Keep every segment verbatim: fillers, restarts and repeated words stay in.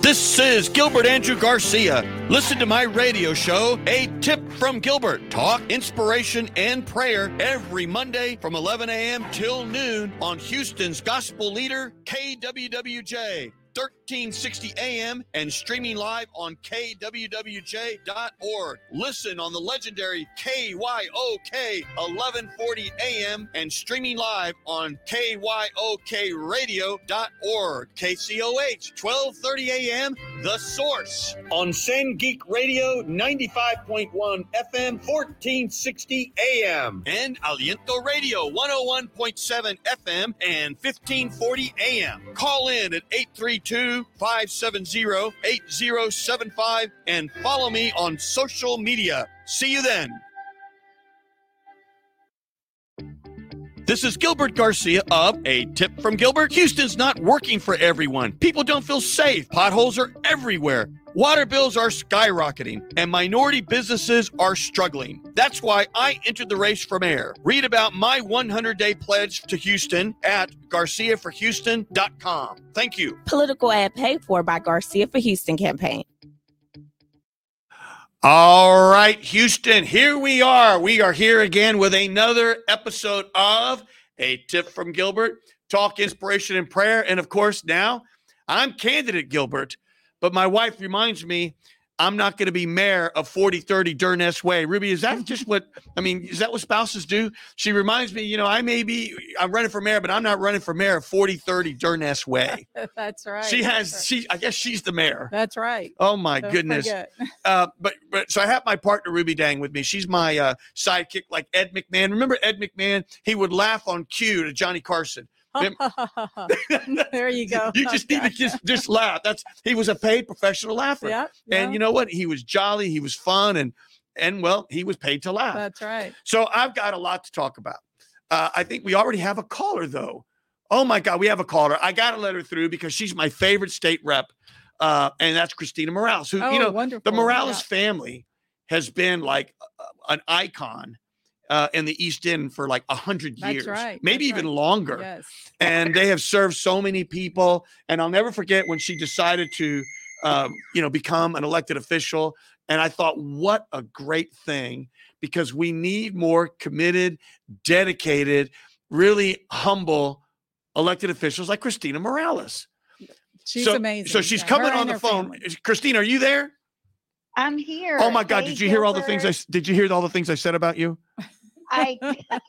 This is Gilbert Andrew Garcia. Listen to my radio show, A Tip from Gilbert. Talk, inspiration, and prayer every Monday from eleven a.m. till noon on Houston's gospel leader, K W W J. thirteen sixty A M and streaming live on K W W J dot org. Listen on the legendary K Y O K eleven forty A M and streaming live on K Y O K radio dot org. K C O H twelve thirty A M, The Source. On San Geek Radio ninety-five point one F M fourteen sixty A M. And Aliento Radio one oh one point seven F M and fifteen forty A M. Call in at eight three two, five seven zero, eight zero seven five and follow me on social media. See you then. This is Gilbert Garcia of A Tip from Gilbert. Houston's not working for everyone. People don't feel safe. Potholes are everywhere. Water bills are skyrocketing, and minority businesses are struggling. That's why I entered the race for mayor. Read about my hundred-day pledge to Houston at garcia for houston dot com. Thank you. Political ad paid for by Garcia for Houston campaign. All right, Houston, here we are. We are here again with another episode of A Tip from Gilbert, talk, inspiration, and prayer. And of course, now I'm candidate Gilbert, but my wife reminds me I'm not going to be mayor of forty thirty Durness Way. Ruby, is that just what, I mean, is that what spouses do? She reminds me, you know, I may be, I'm running for mayor, but I'm not running for mayor of forty thirty Durness Way. That's right. She has, right. she, I guess she's the mayor. That's right. Oh my Don't goodness. Uh, but, but, so I have my partner Ruby Dang with me. She's my uh, sidekick, like Ed McMahon. Remember Ed McMahon? He would laugh on cue to Johnny Carson. There you go. You just need to just, just laugh. That's he was a paid professional laugher. Yeah, and yeah. You know what? He was jolly. He was fun, and and well, he was paid to laugh. That's right. So I've got a lot to talk about. Uh, I think we already have a caller, though. Oh my God, we have a caller. I got to let her through because she's my favorite state rep, uh, and that's Christina Morales. Who Oh, you know, wonderful. the Morales Yeah. family has been like uh, an icon. Uh, in the East End for like a hundred years, That's right. maybe That's even right. longer. Yes. And they have served so many people. And I'll never forget when she decided to, um, you know, become an elected official. And I thought, what a great thing, because we need more committed, dedicated, really humble elected officials like Christina Morales. She's so, amazing. So she's Yeah, coming her on and the her phone. family. Christina, are you there? I'm here. Oh my God! Hey, did you hear all the things I Gilbert. did you hear all the things I said about you? I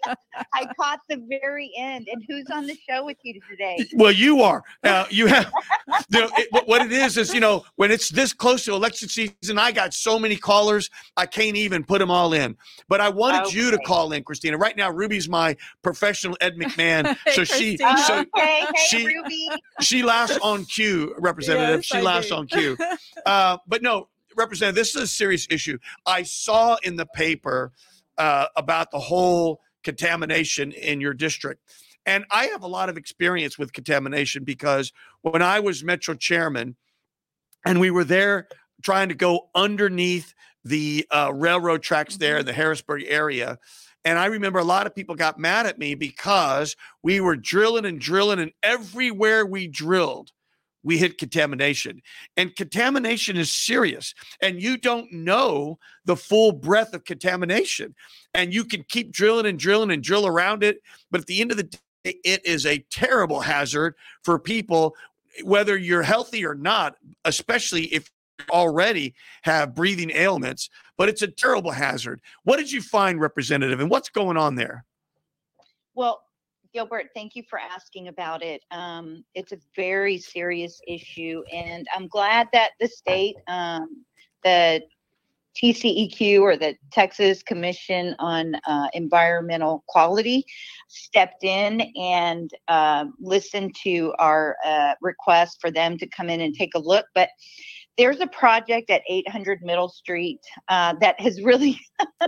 I caught the very end. And who's on the show with you today? Well, you are. Uh, you have. The, it, what it is is, you know, when it's this close to election season, I got so many callers, I can't even put them all in. But I wanted Okay. you to call in, Christina. Right now, Ruby's my professional Ed McMahon, so she Christina. so Okay, hey, she- Ruby. she laughs on cue, Representative. Yes, she I laughs do. on cue. Uh, but no, Representative, this is a serious issue. I saw in the paper uh, about the whole contamination in your district. And I have a lot of experience with contamination because when I was Metro chairman and we were there trying to go underneath the uh, railroad tracks there in the Harrisburg area, and I remember a lot of people got mad at me because we were drilling and drilling, and everywhere we drilled, we hit contamination. And contamination is serious. And you don't know the full breadth of contamination. And you can keep drilling and drilling and drill around it. But at the end of the day, it is a terrible hazard for people, whether you're healthy or not, especially if you already have breathing ailments. But it's a terrible hazard. What did you find, Representative, and what's going on there? Well, Gilbert, thank you for asking about it. Um, it's a very serious issue, and I'm glad that the state, um, the T C E Q, or the Texas Commission on uh, Environmental Quality, stepped in and uh, listened to our uh, request for them to come in and take a look. But there's a project at eight hundred Middle Street uh, that has really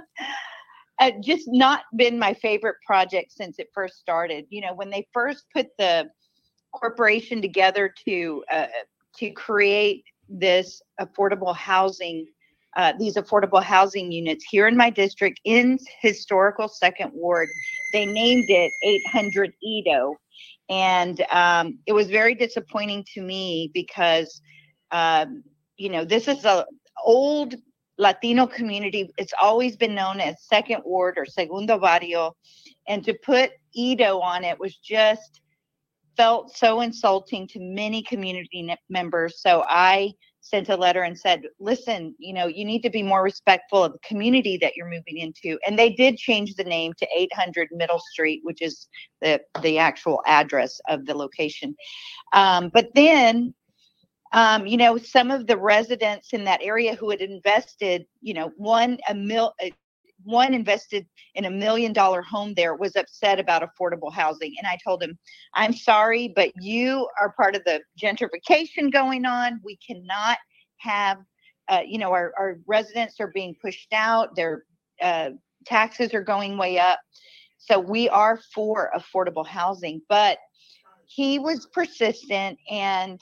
Uh, just not been my favorite project since it first started. You know, when they first put the corporation together to uh, to create this affordable housing, uh, these affordable housing units here in my district in historical Second Ward, they named it eight hundred Edo, and um, it was very disappointing to me because um, you know, this is a old Latino community. It's always been known as Second Ward or Segundo Barrio. And to put Edo on it was just felt so insulting to many community ne- members. So I sent a letter and said, listen, you know, you need to be more respectful of the community that you're moving into. And they did change the name to eight hundred Middle Street, which is the, the actual address of the location. Um, but then, um, you know, some of the residents in that area who had invested, you know, one, a mil, a, one invested in a million dollar home there was upset about affordable housing. And I told him, I'm sorry, but you are part of the gentrification going on. We cannot have, uh, you know, our, our residents are being pushed out. Their uh, taxes are going way up. So we are for affordable housing, but he was persistent and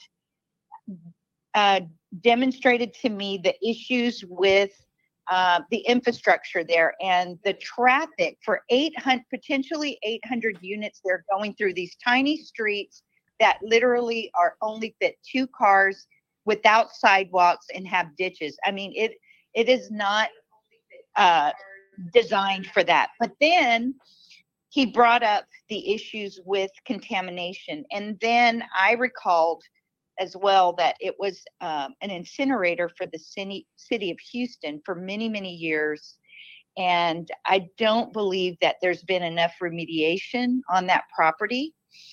uh, demonstrated to me the issues with Uh, the infrastructure there and the traffic for eight hundred, potentially eight hundred units. They're going through these tiny streets that literally are only fit two cars without sidewalks and have ditches. I mean, it it is not uh, designed for that. But then he brought up the issues with contamination. And then I recalled as well that it was um, an incinerator for the city, city of Houston for many, many years. And I don't believe that there's been enough remediation on that property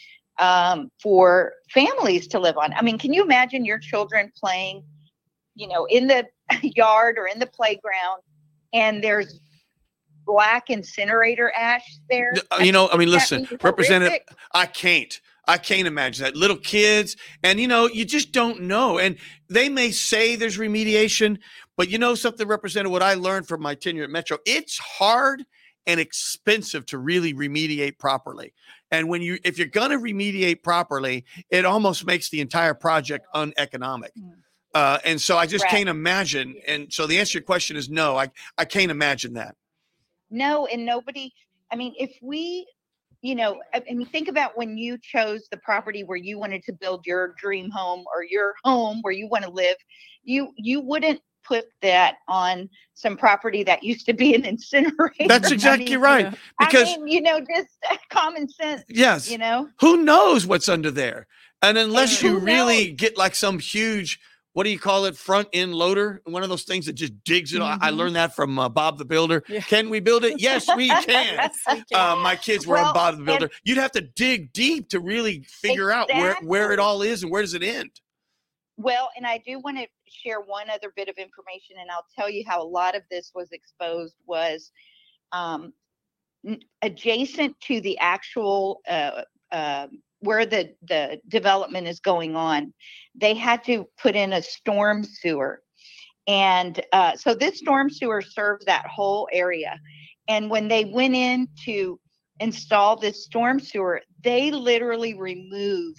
um, for families to live on. I mean, can you imagine your children playing, you know, in the yard or in the playground and there's black incinerator ash there? You know, I mean, That listen, means Representative, horrific. I can't. I can't imagine that. Little kids, and you know, you just don't know. And they may say there's remediation, but you know something, Representative, what I learned from my tenure at Metro, it's hard and expensive to really remediate properly. And when you, if you're going to remediate properly, it almost makes the entire project uneconomic. Uh, and so I just Right. can't imagine. And so the answer to your question is no, I, I can't imagine that. No, and nobody, I mean, if we, you know, I I mean, think about when you chose the property where you wanted to build your dream home or your home where you want to live, you you wouldn't put that on some property that used to be an incinerator. That's I exactly mean, right. yeah. Because I mean, you know, just common sense, yes, you know? who knows what's under there? And unless And you who really get like some huge, what do you call it, front end loader, one of those things that just digs it. I I Mhm. learned that from uh, Bob the Builder. Yeah. Can we build it? Yes, we can. Yes, we can. Uh, my kids were on Well, Bob the and- Builder. You'd have to dig deep to really figure out where, where it Exactly. all is and where does it end. Well, and I do want to share one other bit of information, and I'll tell you how a lot of this was exposed was um, n- adjacent to the actual uh, uh, where the the development is going on. They had to put in a storm sewer, and uh, so this storm sewer serves that whole area. And when they went in to install this storm sewer, they literally removed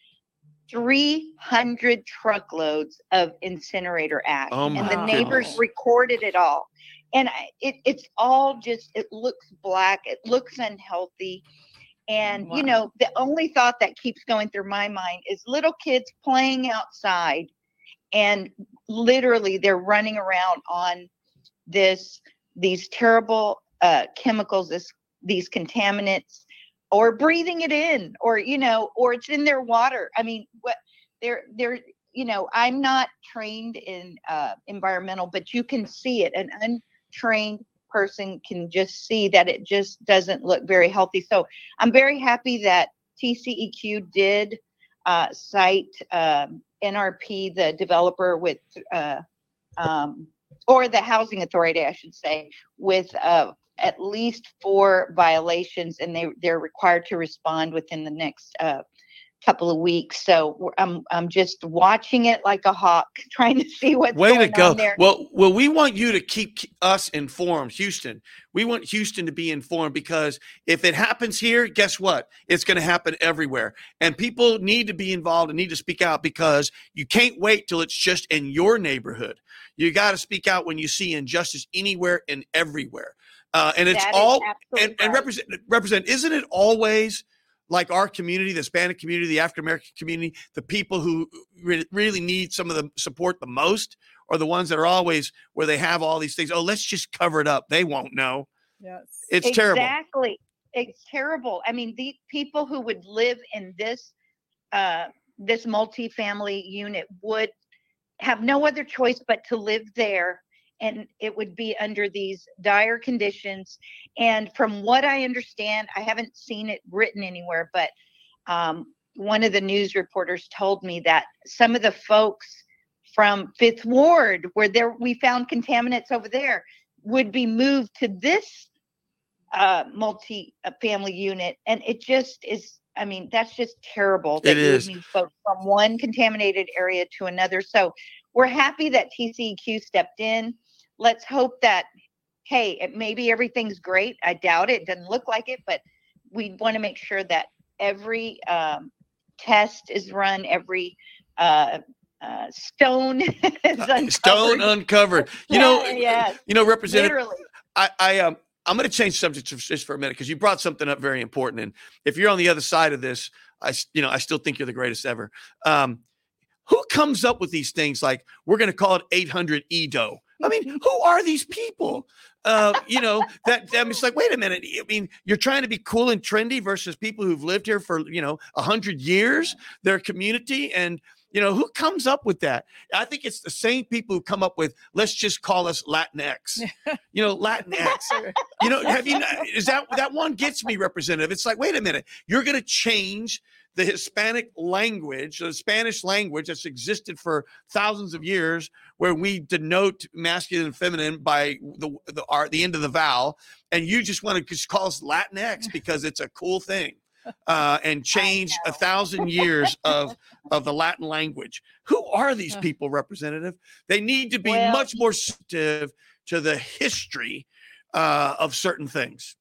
three hundred truckloads of incinerator ash. Oh and my the neighbors goodness. recorded it all. And I- it, it's all just, it looks black, it looks unhealthy. And, you Wow. know, the only thought that keeps going through my mind is little kids playing outside and literally they're running around on this, these terrible uh, chemicals, this, these contaminants, or breathing it in, or, you know, or it's in their water. I mean, what they're, they're, you know, I'm not trained in uh, environmental, but you can see it. An untrained person can just see that it just doesn't look very healthy. So I'm very happy that T C E Q did uh, cite um, N R P, the developer, with, uh, um, or the housing authority, I should say, with uh, at least four violations, and they they're required to respond within the next uh, couple of weeks. So we're- I'm I'm just watching it like a hawk, trying to see what's Way to going go. on there. Well, well, we want you to keep k- us informed, Houston. We want Houston to be informed because if it happens here, guess what? It's going to happen everywhere. And people need to be involved and need to speak out because you can't wait till it's just in your neighborhood. You got to speak out when you see injustice anywhere and everywhere. Uh, and it's That is all, absolutely and, and right. represent, represent, isn't it always like our community, the Hispanic community, the African American community, the people who re- really need some of the support the most are the ones that are always where they have all these things. Oh, let's just cover it up. They won't know. Yes. It's terrible. Exactly. It's terrible. I mean, the people who would live in this uh, this multifamily unit would have no other choice but to live there, and it would be under these dire conditions. And from what I understand, I haven't seen it written anywhere, but um, one of the news reporters told me that some of the folks from Fifth Ward, where there we found contaminants over there, would be moved to this uh, multi-family unit. And it just is, I mean, that's just terrible that It you would is. move folks from one contaminated area to another. So we're happy that T C E Q stepped in. Let's hope that, hey, it, maybe everything's great. I doubt it. It doesn't look like it, but we want to make sure that every um, test is run, every uh, uh, stone is uncovered. Stone uncovered. You know, Yeah, yes, you know, Representative, literally. I, I um, I'm going to change subjects just for a minute because you brought something up very important. And if you're on the other side of this, I, s- you know, I still think you're the greatest ever. Um, who comes up with these things like we're going to call it eight hundred E D O? I mean, who are these people? Uh, you know, that, that it's like, wait a minute. I mean, you're trying to be cool and trendy versus people who've lived here for, you know, a hundred years, their community. And, you know, who comes up with that? I think it's the same people who come up with, let's just call us Latinx, you know, Latinx, you know, have you, is that, that one gets me, Representative. It's like, wait a minute, you're going to change the Hispanic language, the Spanish language that's existed for thousands of years, where we denote masculine and feminine by the the, our, the end of the vowel, and you just want to just call us Latinx because it's a cool thing, uh, and change a thousand years of of the Latin language. Who are these people, Representative? They need to be Well- much more sensitive to the history uh, of certain things.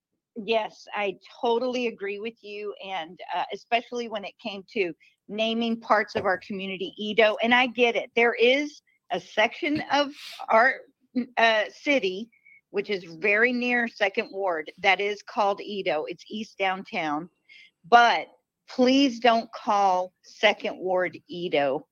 Yes, I totally agree with you. And uh, especially when it came to naming parts of our community E D O. And I get it. There is a section of our uh, city, which is very near Second Ward, that is called E D O. It's East Downtown. But please don't call Second Ward E D O.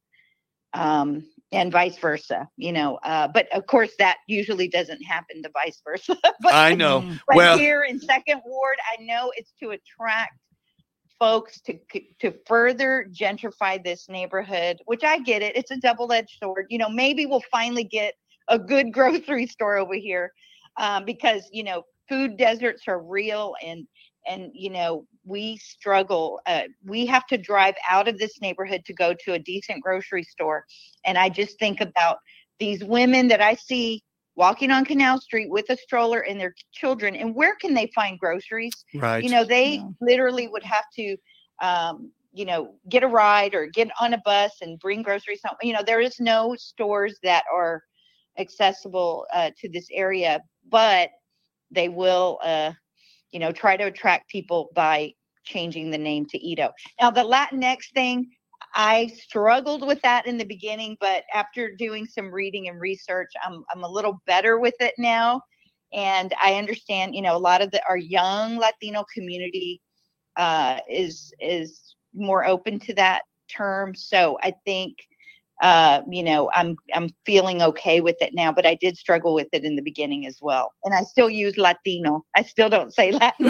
Um, and vice versa, you know, uh, but of course that usually doesn't happen to vice versa. but, I know. Mm. but Well, here in Second Ward, I know it's to attract folks to to further gentrify this neighborhood, which I get it. It's a double-edged sword. You know, maybe we'll finally get a good grocery store over here, um, because you know food deserts are real, and and you know we struggle. Uh, we have to drive out of this neighborhood to go to a decent grocery store, and I just think about these women that I see walking on Canal Street with a stroller and their children, and where can they find groceries? right. You know, they Yeah. literally would have to, um, you know, get a ride or get on a bus and bring groceries home. You know, there is no stores that are accessible uh, to this area, but they will, uh, you know, try to attract people by changing the name to E D O. Now, the Latinx thing, I struggled with that in the beginning, but after doing some reading and research, I'm I'm a little better with it now. And I understand, you know, a lot of the our young Latino community uh, is is more open to that term. So I think, uh, you know, I'm I'm feeling okay with it now. But I did struggle with it in the beginning as well. And I still use Latino. I still don't say Latin.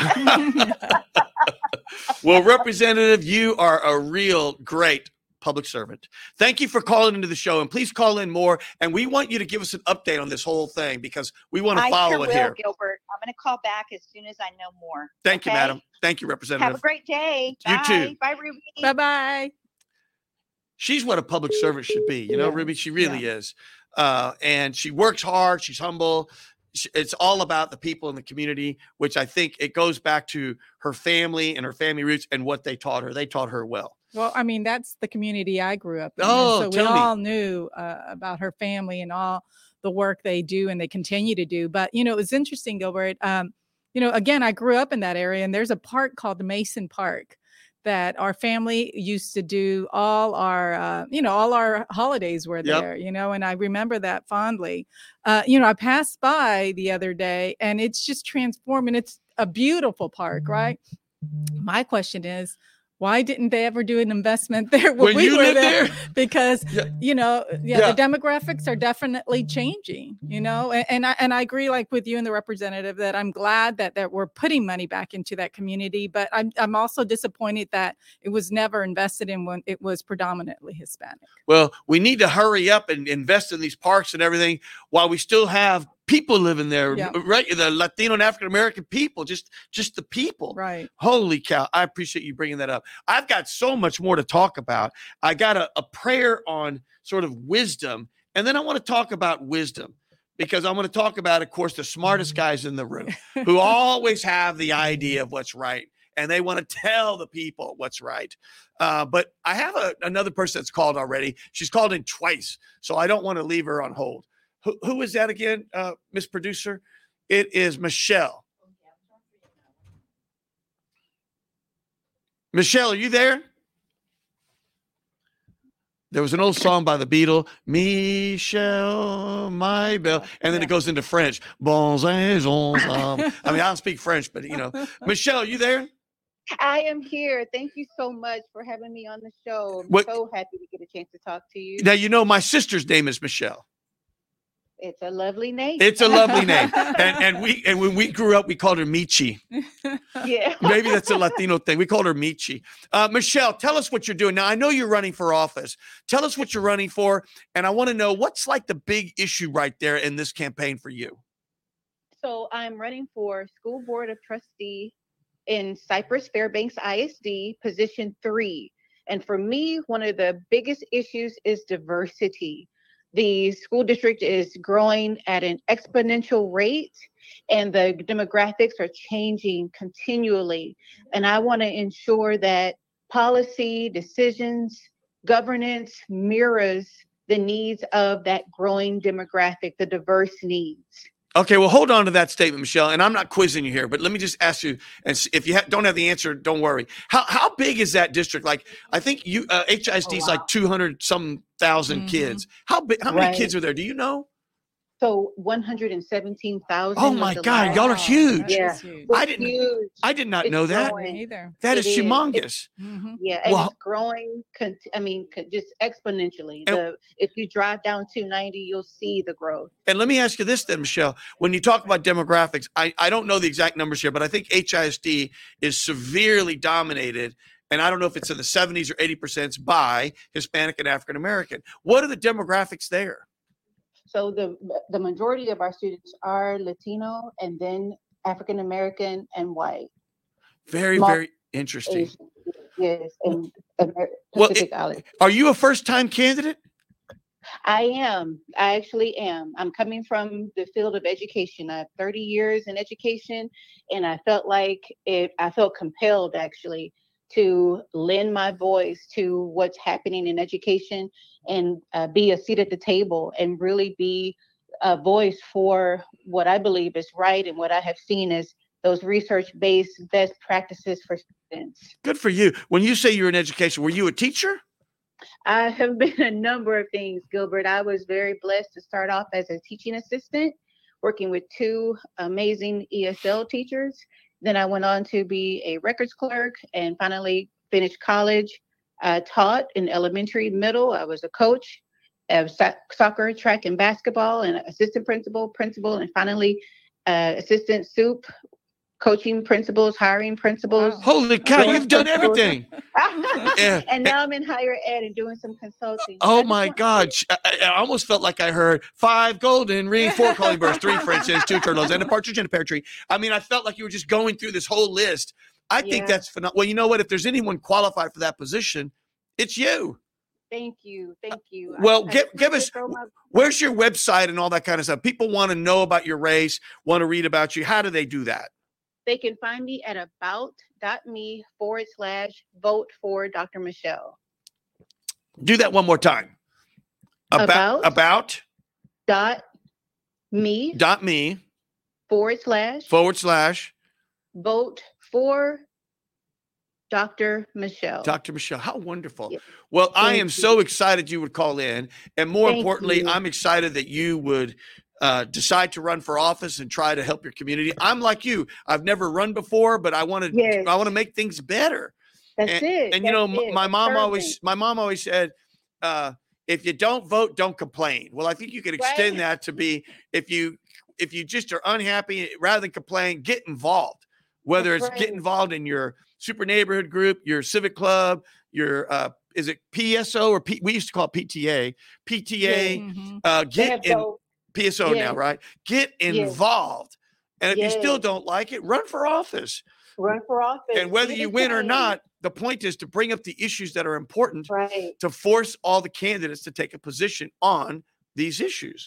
Well, Representative, you are a real great public servant. Thank you for calling into the show, and please call in more. And we want you to give us an update on this whole thing because we want to I follow sure it will, here. Gilbert. I'm going to call back as soon as I know more. Thank you, okay? madam. Thank you, Have a Representative. great day. You Bye. too. Bye, Ruby. Bye-bye. She's what a public servant should be. You know, Yeah. Ruby, she really is. Uh, and she works hard. She's humble. Sh- It's all about the people in the community, which I think it goes back to her family and her family roots and what they taught her. They taught her well. Well, I mean, that's the community I grew up in. and Oh, so we tell me. all knew uh, about her family and all the work they do and they continue to do. But, you know, it was interesting, Gilbert. Um, you know, again, I grew up in that area, and there's a park called the Mason Park that our family used to do all our, uh, you know, all our holidays were Yep. there, you know, and I remember that fondly. Uh, you know, I passed by the other day and it's just transformed, and it's a beautiful park, right? My question is, why didn't they ever do an investment there when, When we you were lived there? there? Because Yeah. you know, yeah, Yeah. the demographics are definitely changing. You know, and, and I and I agree, like with you and the representative, that I'm glad that that we're putting money back into that community. But I'm I'm also disappointed that it was never invested in when it was predominantly Hispanic. Well, we need to hurry up and invest in these parks and everything while we still have people living there, Yeah. right? The Latino and African American people, just just the people. Right. Holy cow. I appreciate you bringing that up. I've got so much more to talk about. I got a, a prayer on sort of wisdom, and then I want to talk about wisdom because I'm going to talk about, of course, the smartest guys in the room who always have the idea of what's right, and they want to tell the people what's right. Uh, but I have a, another person that's called already. She's called in twice, so I don't want to leave her on hold. Who, who is that again, uh, Miss Producer? It is Michelle. Michelle, are you there? There was an old song by the Beatles, Michelle, my belle, and then it goes into French. Bons anges. Um, I mean, I don't speak French, but you know, Michelle, are you there? I am here. Thank you so much for having me on the show. I'm What- so happy to get a chance to talk to you. Now you know my sister's name is Michelle. It's a lovely name. It's a lovely name, and and we and when we grew up, we called her Michi. Yeah. Maybe that's a Latino thing. We called her Michi. Uh, Michelle, tell us what you're doing now. I know you're running for office. Tell us what you're running for, and I want to know what's like the big issue right there in this campaign for you. So I'm running for school board of trustee in Cypress Fairbanks I S D, position three. And for me, one of the biggest issues is diversity. The school district is growing at an exponential rate, and the demographics are changing continually. And I want to ensure that policy, decisions, governance mirrors the needs of that growing demographic, the diverse needs. Okay, well, hold on to that statement, Michelle. And I'm not quizzing you here, but let me just ask you. And s- if you ha- don't have the answer, don't worry. How how big is that district? Like, I think you uh, H I S D is Oh, wow. like two hundred some thousand Mhm. kids. How big? How many Right. kids are there? Do you know? So one hundred seventeen thousand. Oh my God, y'all are huge. that Yeah. is huge. I It's didn't- huge. I did not It's know that. growing. Me either. That It is is. It- humongous. Mhm. Yeah, and Well- it's growing. Con- I mean, con- just exponentially. And- The if you drive down two ninety, you'll see the growth. And let me ask you this then, Michelle. When you talk about demographics, I, I don't know the exact numbers here, but I think H I S D is severely dominated. And I don't know if it's in the seventies or eighty percent by Hispanic and African American. What are the demographics there? So the the majority of our students are Latino, and then African American and white, Very, Small- very interesting. Asian. Yes, and Amer- Well, Pacific Islands. Are you a first time candidate? I am. I actually am. I'm coming from the field of education. I have thirty years in education, and I felt like it, I felt compelled actually to lend my voice to what's happening in education and uh, be a seat at the table and really be a voice for what I believe is right and what I have seen as those research-based best practices for students. Good for you. When you say you're in education, were you a teacher? I have been a number of things, Gilbert. I was very blessed to start off as a teaching assistant, working with two amazing E S L teachers. Then I went on to be a records clerk and finally finished college. I taught in elementary, middle. I was a coach of so- soccer, track, and basketball, and assistant principal, principal, and finally uh, assistant soup, coaching principals, hiring principals. Wow. Holy cow, Going you've done from school- everything. Yeah. And now I'm in higher ed and doing some consulting. I Oh just my want- God. I, I- I almost felt like I heard five golden rings, four calling birds, three French hens, two turtles, and a partridge in a pear tree. I mean, I felt like you were just going through this whole list. I think Yeah. that's phenomenal. Well, you know what? If there's anyone qualified for that position, it's you. Thank you. Thank you. I- Well, I give- give appreciate us- so much. Where's your website and all that kind of stuff? People want to know about your race, want to read about you. How do they do that? They can find me at about.me forward slash vote for Doctor Michelle. Do that one more time. About, About? about Dot me dot me forward slash forward slash vote for Doctor Michelle. Doctor Michelle. How wonderful. Yeah. Well, I Thank am you. so excited you would call in. And more Thank importantly, you. I'm excited that you would uh, decide to run for office and try to help your community. I'm like you. I've never run before, but I want to. Yes. I want to make things better. That's and, it. And you know, That's m- it. my It's mom serving. always. My mom always said, uh, "If you don't vote, don't complain." Well, I think you could extend Right. that to be if you if you just are unhappy, rather than complain, get involved. Whether That's it's right. get involved in your super neighborhood group, your civic club, your uh, is it P S O or P, we used to call it P T A, P T A, Mhm. uh, They have get in both. P S O now, Yes. right? Get Yes. involved. And if you still Yes. don't like it, run for office. Run for office. And whether Do you the win or same. not, the point is to bring up the issues that are important Right. to force all the candidates to take a position on these issues.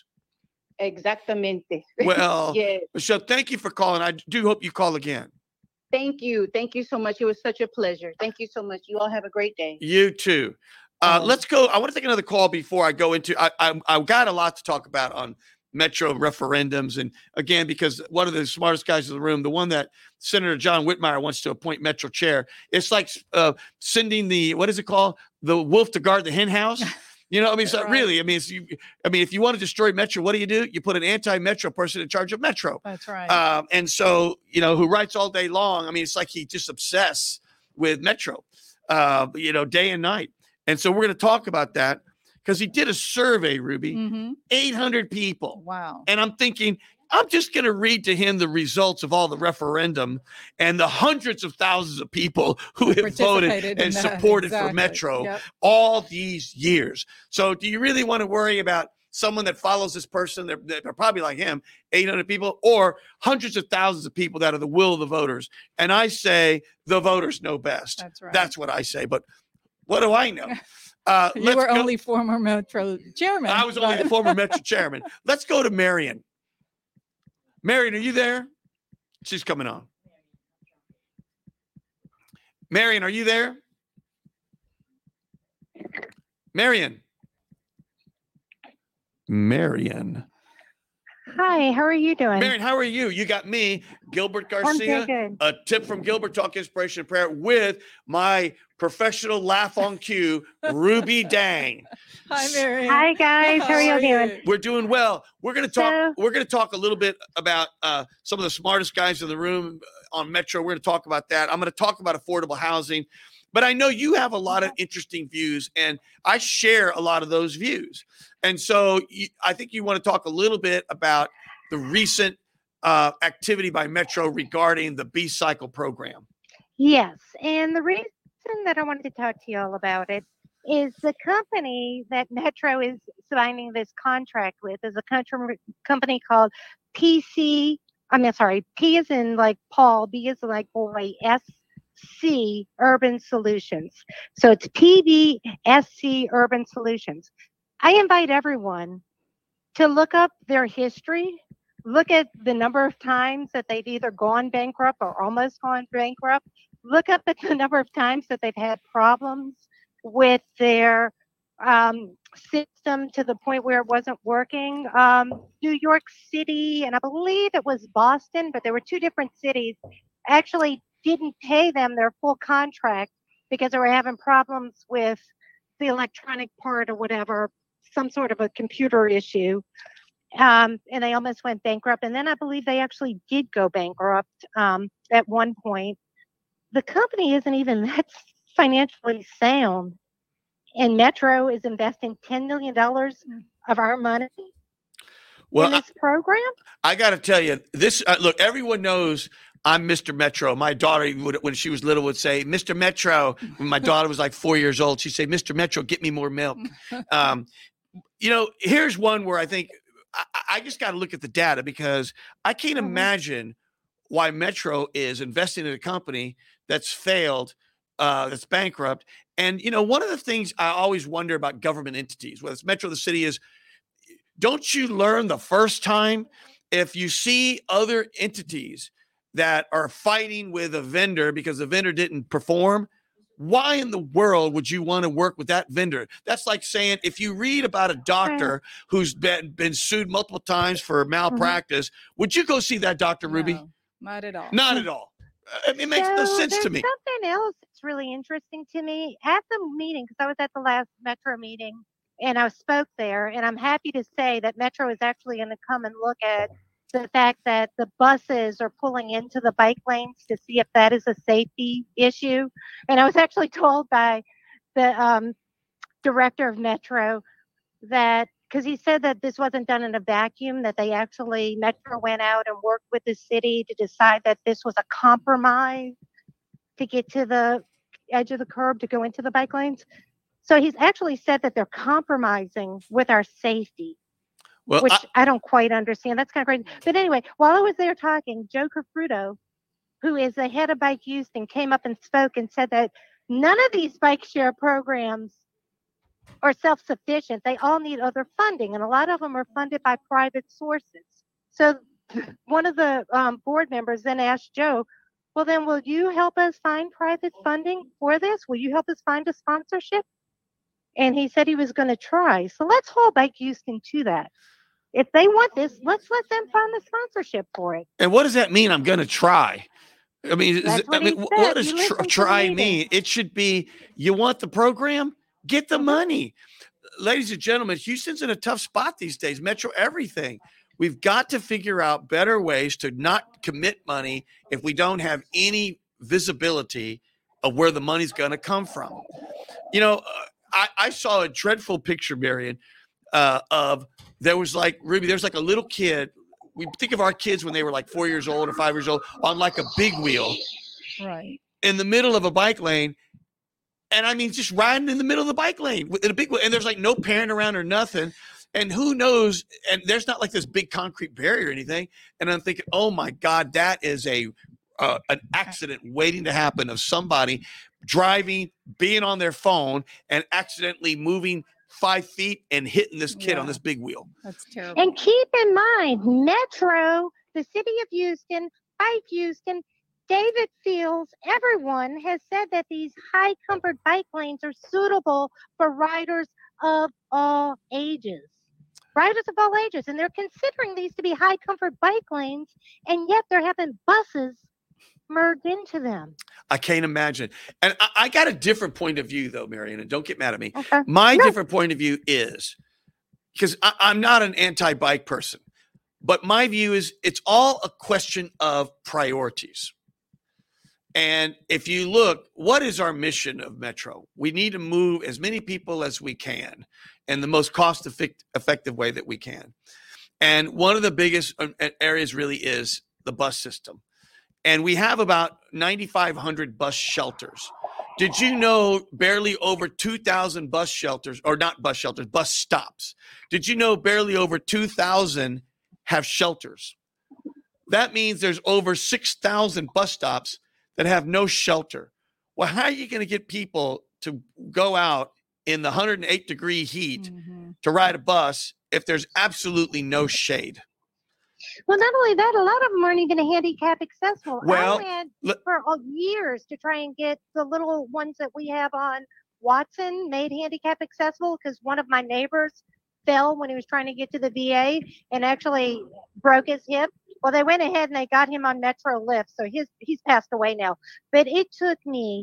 Exactamente. Well, Yes. Michelle, thank you for calling. I do hope you call again. Thank you. Thank you so much. It was such a pleasure. Thank you so much. You all have a great day. You too. Uh, Bye. let's go. I want to take another call before I go into. I, I I've got a lot to talk about on Metro referendums, and again, because one of the smartest guys in the room, the one that Senator John Whitmire wants to appoint Metro chair, it's like uh, sending the what is it called, the wolf to guard the hen house. You know, I mean, it's not Right. really. I mean, it's, you, I mean, if you want to destroy Metro, what do you do? You put an anti-Metro person in charge of Metro. That's right. Um, and so, you know, who writes all day long. I mean, it's like he just obsessed with Metro, uh, you know, day and night. And so we're going to talk about that because he did a survey, Ruby, Mhm. eight hundred people. Wow. And I'm thinking, I'm just going to read to him the results of all the referendum and the hundreds of thousands of people who have voted Participated in and that. supported for Exactly. Metro Yep. all these years. So do you really want to worry about someone that follows this person? They're, they're probably like him, eight hundred people, or hundreds of thousands of people that are the will of the voters. And I say the voters know best. That's right. That's what I say. But what do I know? Uh, You let's were go- only former Metro chairman. I was only but- the former Metro chairman. Let's go to Marion. Marion, are you there? She's coming on. Marion, are you there? Marion. Marion. Hi, how are you doing? Marion, how are you? You got me, Gilbert I'm Garcia. doing good. A tip from Gilbert Talk Inspiration and Prayer with my professional laugh on cue, Ruby Dang. Hi, Marion. Hi guys, how are you doing? We're doing well. We're going to talk. So- we're going to talk a little bit about uh, some of the smartest guys in the room on Metro. We're going to talk about that. I'm going to talk about affordable housing, but I know you have a lot of interesting views, and I share a lot of those views. And so you, I think you want to talk a little bit about the recent uh, activity by Metro regarding the B Cycle program. Yes, and the reason that I wanted to talk to you all about it is the company that Metro is signing this contract with is a country, company called P C. I mean, sorry, P is in like Paul, B is in like boy, S C Urban Solutions. So it's P B S C Urban Solutions. I invite everyone to look up their history, look at the number of times that they've either gone bankrupt or almost gone bankrupt, look up at the number of times that they've had problems with their um, system to the point where it wasn't working. Um, New York City, and I believe it was Boston, but there were two different cities, actually didn't pay them their full contract because they were having problems with the electronic part or whatever, some sort of a computer issue. Um, and they almost went bankrupt. And then I believe they actually did go bankrupt um, at one point. The company isn't even that financially sound. And Metro is investing ten million dollars of our money Well, in this program. I, I got to tell you, this uh, look, everyone knows I'm Mister Metro. My daughter, would, when she was little, would say, Mister Metro. When my daughter was like four years old, she'd say, Mister Metro, get me more milk. Um, you know, here's one where I think I, I just got to look at the data because I can't Mhm. imagine why Metro is investing in a company that's failed, uh, that's bankrupt. And, you know, one of the things I always wonder about government entities, whether it's Metro, the city, is don't you learn the first time if you see other entities that are fighting with a vendor because the vendor didn't perform? Why in the world would you want to work with that vendor? That's like saying if you read about a doctor who's been, been sued multiple times for malpractice, would you go see that doctor, Ruby? No, not at all. Not at all. Uh, It makes no So sense to there's me. something else that's really interesting to me at the meeting, because I was at the last Metro meeting and I spoke there, and I'm happy to say that Metro is actually going to come and look at the fact that the buses are pulling into the bike lanes to see if that is a safety issue. And I was actually told by the um, director of Metro that, because he said that this wasn't done in a vacuum, that they actually, Metro went out and worked with the city to decide that this was a compromise to get to the edge of the curb to go into the bike lanes. So he's actually said that they're compromising with our safety, Well, which I, I, don't quite understand. That's kind of crazy. But anyway, while I was there talking, Joe Cafruto, who is the head of Bike Houston, came up and spoke and said that none of these bike share programs are self-sufficient. They all need other funding, and a lot of them are funded by private sources. So one of the um, board members then asked Joe, well, then will you help us find private funding for this? Will you help us find a sponsorship? And he said he was going to try. So let's hold Bike Houston to that. If they want this, let's let them find the sponsorship for it. and what does that mean? I'm going to try. I mean, is That's it, what I mean, he wh- said. what does You tr- listened to the try meeting. mean? It should be, you want the program? Get the Mhm. money. Ladies and gentlemen, Houston's in a tough spot these days. Metro everything. We've got to figure out better ways to not commit money if we don't have any visibility of where the money's going to come from. You know, uh, I, I saw a dreadful picture, Marion, uh, of there was like, Ruby, there's like a little kid. We think of our kids when they were like four years old or five years old on like a big wheel Right. in the middle of a bike lane. And I mean, just riding in the middle of the bike lane in a big way. And there's like no parent around or nothing. And who knows? And there's not like this big concrete barrier or anything. And I'm thinking, oh my God, that is a uh, an accident waiting to happen of somebody driving, being on their phone, and accidentally moving five feet and hitting this kid Yeah. on this big wheel. That's terrible. And keep in mind, Metro, the city of Houston, Bike Houston, David Fields, everyone has said that these high comfort bike lanes are suitable for riders of all ages. Riders of all ages. And they're considering these to be high comfort bike lanes, and yet they're having buses merged into them. I can't imagine. And I, I got a different point of view, though, Marion, and don't get mad at me. Okay. My No. different point of view is because I'm not an anti-bike person, but my view is it's all a question of priorities. And if you look, what is our mission of Metro? We need to move as many people as we can in the most cost-effective way that we can. And one of the biggest uh, areas really is the bus system. And we have about ninety-five hundred bus shelters. Did you know barely over two thousand bus shelters, or not bus shelters, bus stops? Did you know barely over two thousand have shelters? That means there's over six thousand bus stops that have no shelter. Well, how are you going to get people to go out in the one hundred eight degree heat Mhm. to ride a bus if there's absolutely no shade? Well, not only that, a lot of them aren't even handicap accessible. Well, I went let- for uh, years to try and get the little ones that we have on Watson made handicap accessible because one of my neighbors fell when he was trying to get to the V A and actually broke his hip. Well, they went ahead and they got him on Metro Lift, so his he's passed away now. But it took me,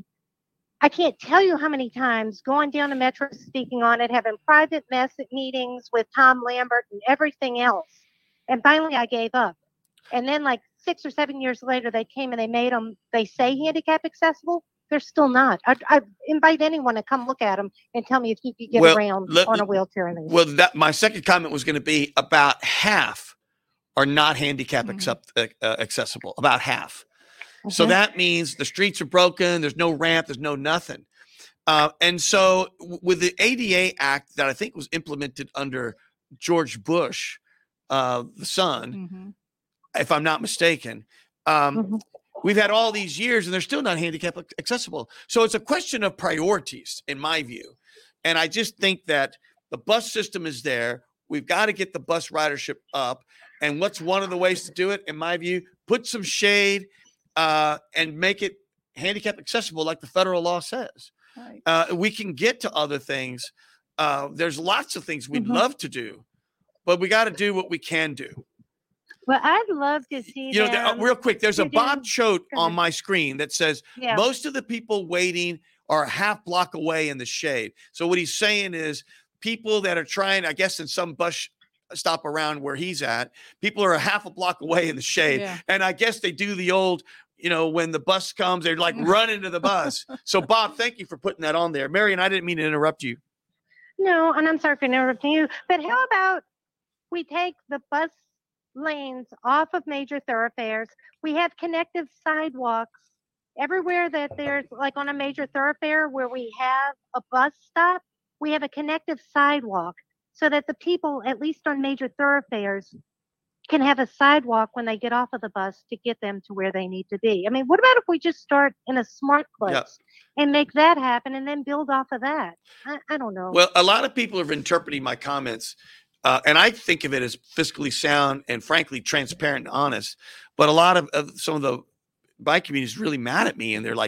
I can't tell you how many times going down to Metro, speaking on it, having private mess meetings with Tom Lambert and everything else. And finally, I gave up. And then, like six or seven years later, they came and they made them, they say handicap accessible. They're still not. I, I invite anyone to come look at them and tell me if you could get Well, around let- on a wheelchair in these. Well, that my second comment was going to be about half are not handicap Mhm. accept, uh, uh, accessible. About half. So Mhm. that means the streets are broken. There's no ramp. There's no nothing. Uh, and so w- with the A D A Act that I think was implemented under George Bush, uh, the son, Mhm. if I'm not mistaken, um, Mhm. we've had all these years and they're still not handicap ac- accessible. So it's a question of priorities, in my view. And I just think that the bus system is there. We've got to get the bus ridership up. And what's one of the ways to do it, in my view? Put some shade uh, and make it handicap accessible like the federal law says. Right. Uh, we can get to other things. Uh, there's lots of things we'd Mhm. love to do, but we got to do what we can do. Well, I'd love to see You know, there- uh, them. real quick, there's a to do- Bob Choate Go on ahead. my screen that says Yeah. most of the people waiting are a half block away in the shade. So what he's saying is people that are trying, I guess, in some bus stop around where he's at, people are a half a block away in the shade. Yeah. And I guess they do the old, you know, when the bus comes, they're like run into the bus. So Bob, thank you for putting that on there. Marion, I didn't mean to interrupt you. No, and I'm sorry for interrupting you, but how about we take the bus lanes off of major thoroughfares? We have connective sidewalks everywhere that there's like on a major thoroughfare where we have a bus stop, we have a connective sidewalk so that the people, at least on major thoroughfares, can have a sidewalk when they get off of the bus to get them to where they need to be. I mean, what about if we just start in a smart place Yep. and make that happen and then build off of that? I, I don't know. Well, a lot of people are interpreting my comments, uh, and I think of it as fiscally sound and frankly transparent and honest. But a lot of, of some of the bike community is really mad at me, and they're like,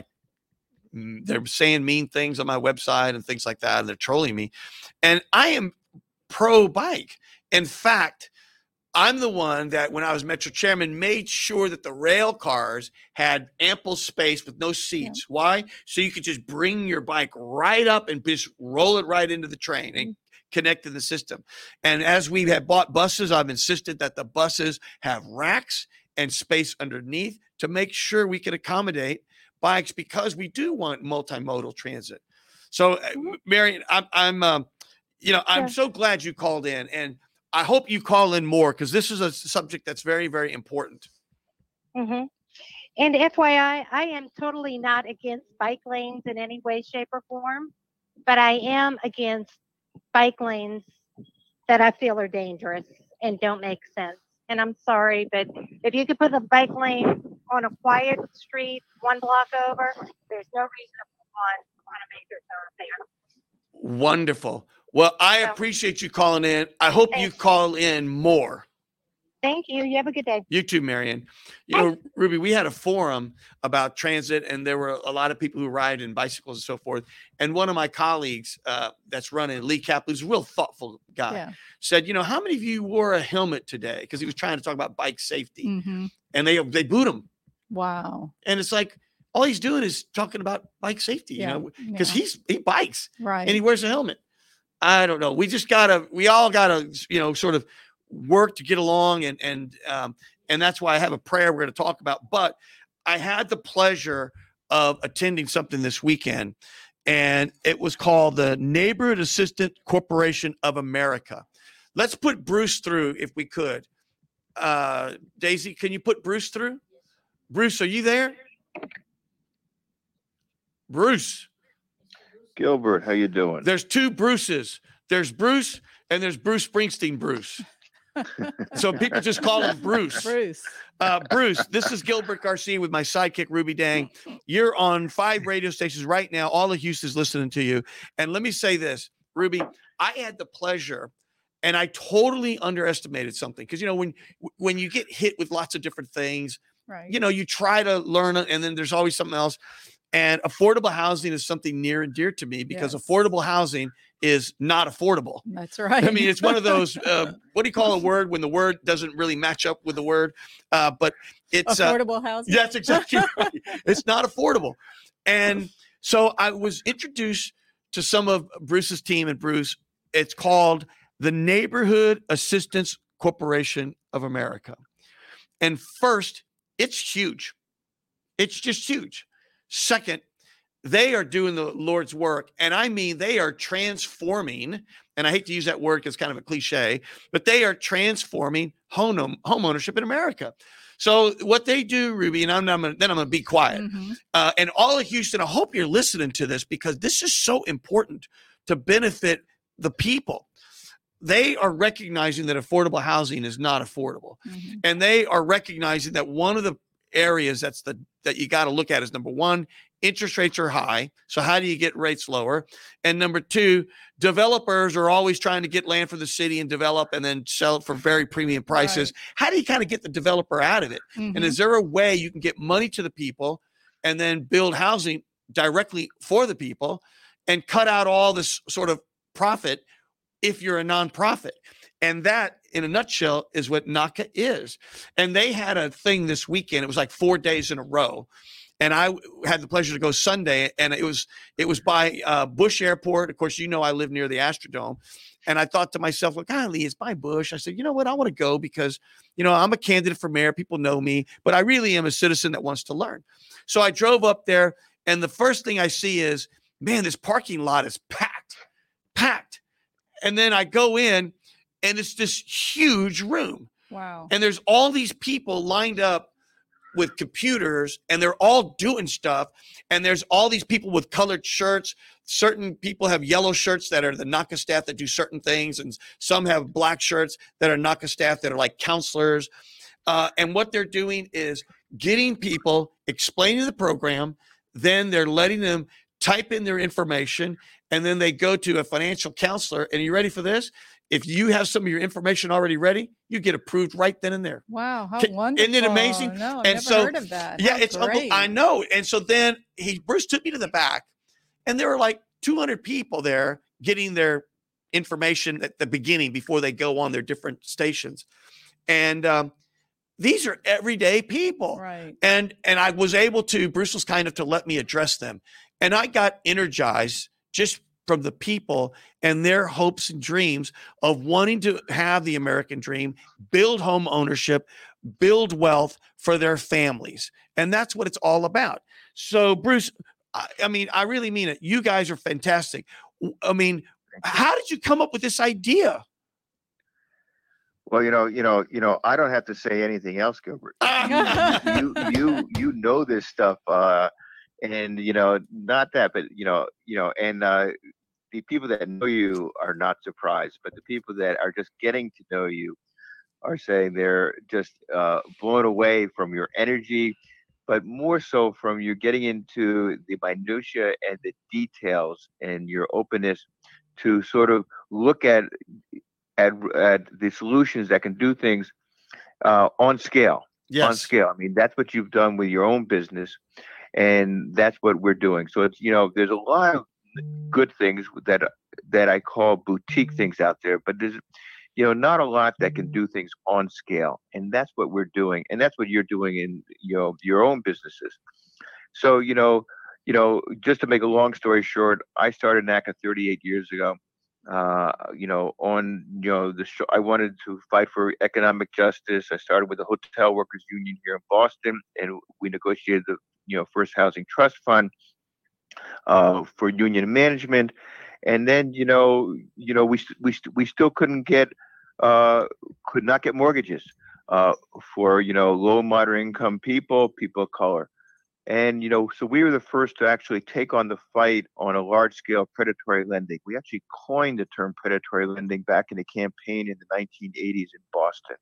mm, they're saying mean things on my website and things like that, and they're trolling me. And I am pro bike. In fact, I'm the one that when I was Metro chairman made sure that the rail cars had ample space with no seats. Yeah. Why? So you could just bring your bike right up and just roll it right into the train and mm-hmm. connect to the system. And as we have bought buses, I've insisted that the buses have racks and space underneath to make sure we can accommodate bikes, because we do want multimodal transit. So, mm-hmm. Marion, I'm, I'm um, you know, I'm yeah. so glad you called in, and I hope you call in more, because this is a subject that's very, very important. Mm-hmm. And F Y I, I am totally not against bike lanes in any way, shape, or form, but I am against bike lanes that I feel are dangerous and don't make sense. And I'm sorry, but if you could put a bike lane on a quiet street one block over, there's no reason to put one on a major thoroughfare. Wonderful. Well, I So- appreciate you calling in. I hope you Thanks. call in more. Thank you. You have a good day. You too, Marion. You know, Ruby, we had a forum about transit, and there were a lot of people who ride in bicycles and so forth. And one of my colleagues uh, that's running, Lee Kaplan, who's a real thoughtful guy, Yeah. said, you know, how many of you wore a helmet today? Because he was trying to talk about bike safety. Mm-hmm. And they they boot him. Wow. And it's like, all he's doing is talking about bike safety, Yeah. you know, because Yeah. he's he bikes Right. and he wears a helmet. I don't know. We just gotta, we all gotta, you know, sort of work to get along, and and um, and that's why I have a prayer we're going to talk about. But I had the pleasure of attending something this weekend, and it was called the Neighborhood Assistant Corporation of America. Let's put Bruce through if we could. Uh, Daisy, can you put Bruce through? Bruce, are you there? Bruce. Gilbert, how you doing? There's two Bruces. There's Bruce and there's Bruce Springsteen Bruce. So people just call him Bruce. Bruce. Uh, Bruce, this is Gilbert Garcia with my sidekick, Ruby Dang. You're on five radio stations right now. All of Houston's listening to you. And let me say this, Ruby, I had the pleasure, and I totally underestimated something. Because, you know, when when you get hit with lots of different things, Right. you know, you try to learn it, and then there's always something else. And affordable housing is something near and dear to me, because Yes. affordable housing is not affordable. That's right. I mean, it's one of those, uh, what do you call a word when the word doesn't really match up with the word? Uh, but it's uh, affordable housing. that's exactly right. It's not affordable. And so I was introduced to some of Bruce's team, and Bruce, it's called the Neighborhood Assistance Corporation of America. And first, it's huge. It's just huge. Second, they are doing the Lord's work. And I mean, they are transforming, and I hate to use that word because it's kind of a cliche, but they are transforming home, home ownership in America. So what they do, Ruby, and I'm, I'm gonna, then I'm going to be quiet. Mm-hmm. Uh, and all of Houston, I hope you're listening to this, because this is so important to benefit the people. They are recognizing that affordable housing is not affordable. Mm-hmm. And they are recognizing that one of the areas that's the that you got to look at is, number one, interest rates are high. So how do you get rates lower? And number two, developers are always trying to get land for the city and develop and then sell it for very premium prices. Right. How do you kind of get the developer out of it? Mm-hmm. And is there a way you can get money to the people and then build housing directly for the people and cut out all this sort of profit if you're a nonprofit? And that, in a nutshell, is what NACA is. And they had a thing this weekend. It was like four days in a row. and I had the pleasure to go Sunday, and it was it was by uh, Bush Airport. Of course, you know I live near the Astrodome, and I thought to myself, "Well, golly, it's by Bush." I said, "You know what? I want to go because you know I'm a candidate for mayor. People know me, but I really am a citizen that wants to learn." So I drove up there, and the first thing I see is, man, this parking lot is packed, packed, and then I go in, and it's this huge room. Wow. And there's all these people lined up with computers, and they're all doing stuff. And there's all these people with colored shirts. Certain people have yellow shirts that are the NACA staff that do certain things. And some have black shirts that are NACA staff that are like counselors. Uh, and what they're doing is getting people, explaining the program. Then they're letting them type in their information. And then they go to a financial counselor. And are you ready for this? If you have some of your information already ready, you get approved right then and there. Wow, how Can- wonderful. isn't it amazing? No, I've And never so- heard of that. Yeah, How it's uncle- great. I know. And so then he Bruce took me to the back, and there were like two hundred people there getting their information at the beginning before they go on their different stations. And um, these are everyday people. Right. And and I was able to, Bruce was kind enough to let me address them. And I got energized just from the people and their hopes and dreams of wanting to have the American dream, build home ownership, build wealth for their families. And that's what it's all about. So, Bruce, I, I mean, I really mean it. You guys are fantastic. I mean, how did you come up with this idea? Well, you know, you know, you know, I don't have to say anything else, Gilbert. you, you, you know this stuff, uh, and you know, not that, but you know, you know, and uh, the people that know you are not surprised, but the people that are just getting to know you are saying they're just uh, blown away from your energy, but more so from you getting into the minutia and the details and your openness to sort of look at at, at the solutions that can do things uh, on scale. Yes. On scale. I mean, that's what you've done with your own business, and that's what we're doing. So it's, you know, there's a lot of good things that that I call boutique things out there, but there's, you know, not a lot that can do things on scale, and that's what we're doing, and that's what you're doing in, you know, your own businesses. So, you know, you know, just to make a long story short, I started NACA thirty-eight years ago. Uh, you know, on, you know, the show, I wanted to fight for economic justice. I started with the Hotel Workers Union here in Boston, and we negotiated the, you know, first housing trust fund uh, for union management. And then, you know, you know, we we we still couldn't get, uh, could not get mortgages uh, for, you know, low moderate income people, people of color. And, you know, so we were the first to actually take on the fight on a large scale predatory lending. We actually coined the term predatory lending back in the campaign in the nineteen eighties in Boston.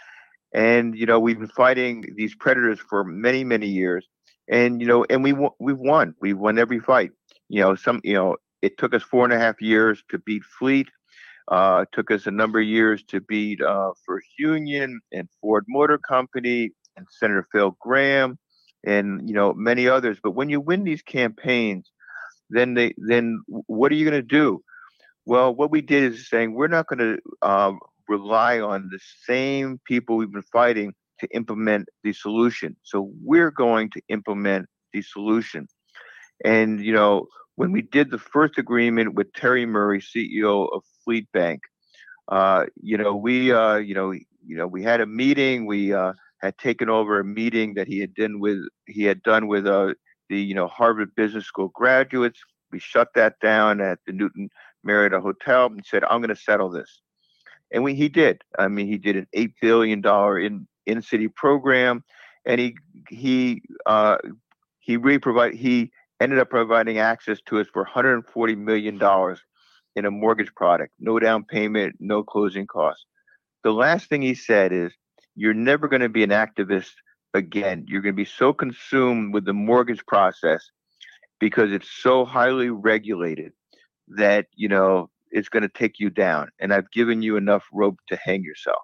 And, you know, we've been fighting these predators for many, many years. And, you know, and we, we've won. We've won every fight. You know, some, you know, it took us four and a half years to beat Fleet. Uh, it took us a number of years to beat uh, First Union and Ford Motor Company and Senator Phil Gramm and, you know, many others. But when you win these campaigns, then they then what are you going to do? Well, what we did is saying we're not going to uh, rely on the same people we've been fighting to implement the solution. So we're going to implement the solution. And, you know, when we did the first agreement with Terry Murray, C E O of Fleet Bank, uh, you know, we, uh, you know, you know, we had a meeting. We uh, had taken over a meeting that he had done with he had done with uh, the, you know, Harvard Business School graduates. We shut that down at the Newton Marriott Hotel and said, "I'm going to settle this," and we he did. I mean, he did an eight billion dollar in in city program, and he he uh, he really provide he. ended up providing access to us for one hundred forty million dollars in a mortgage product, no down payment, no closing costs. The last thing he said is, you're never going to be an activist again. You're going to be so consumed with the mortgage process because it's so highly regulated that, you know, it's going to take you down. And I've given you enough rope to hang yourself.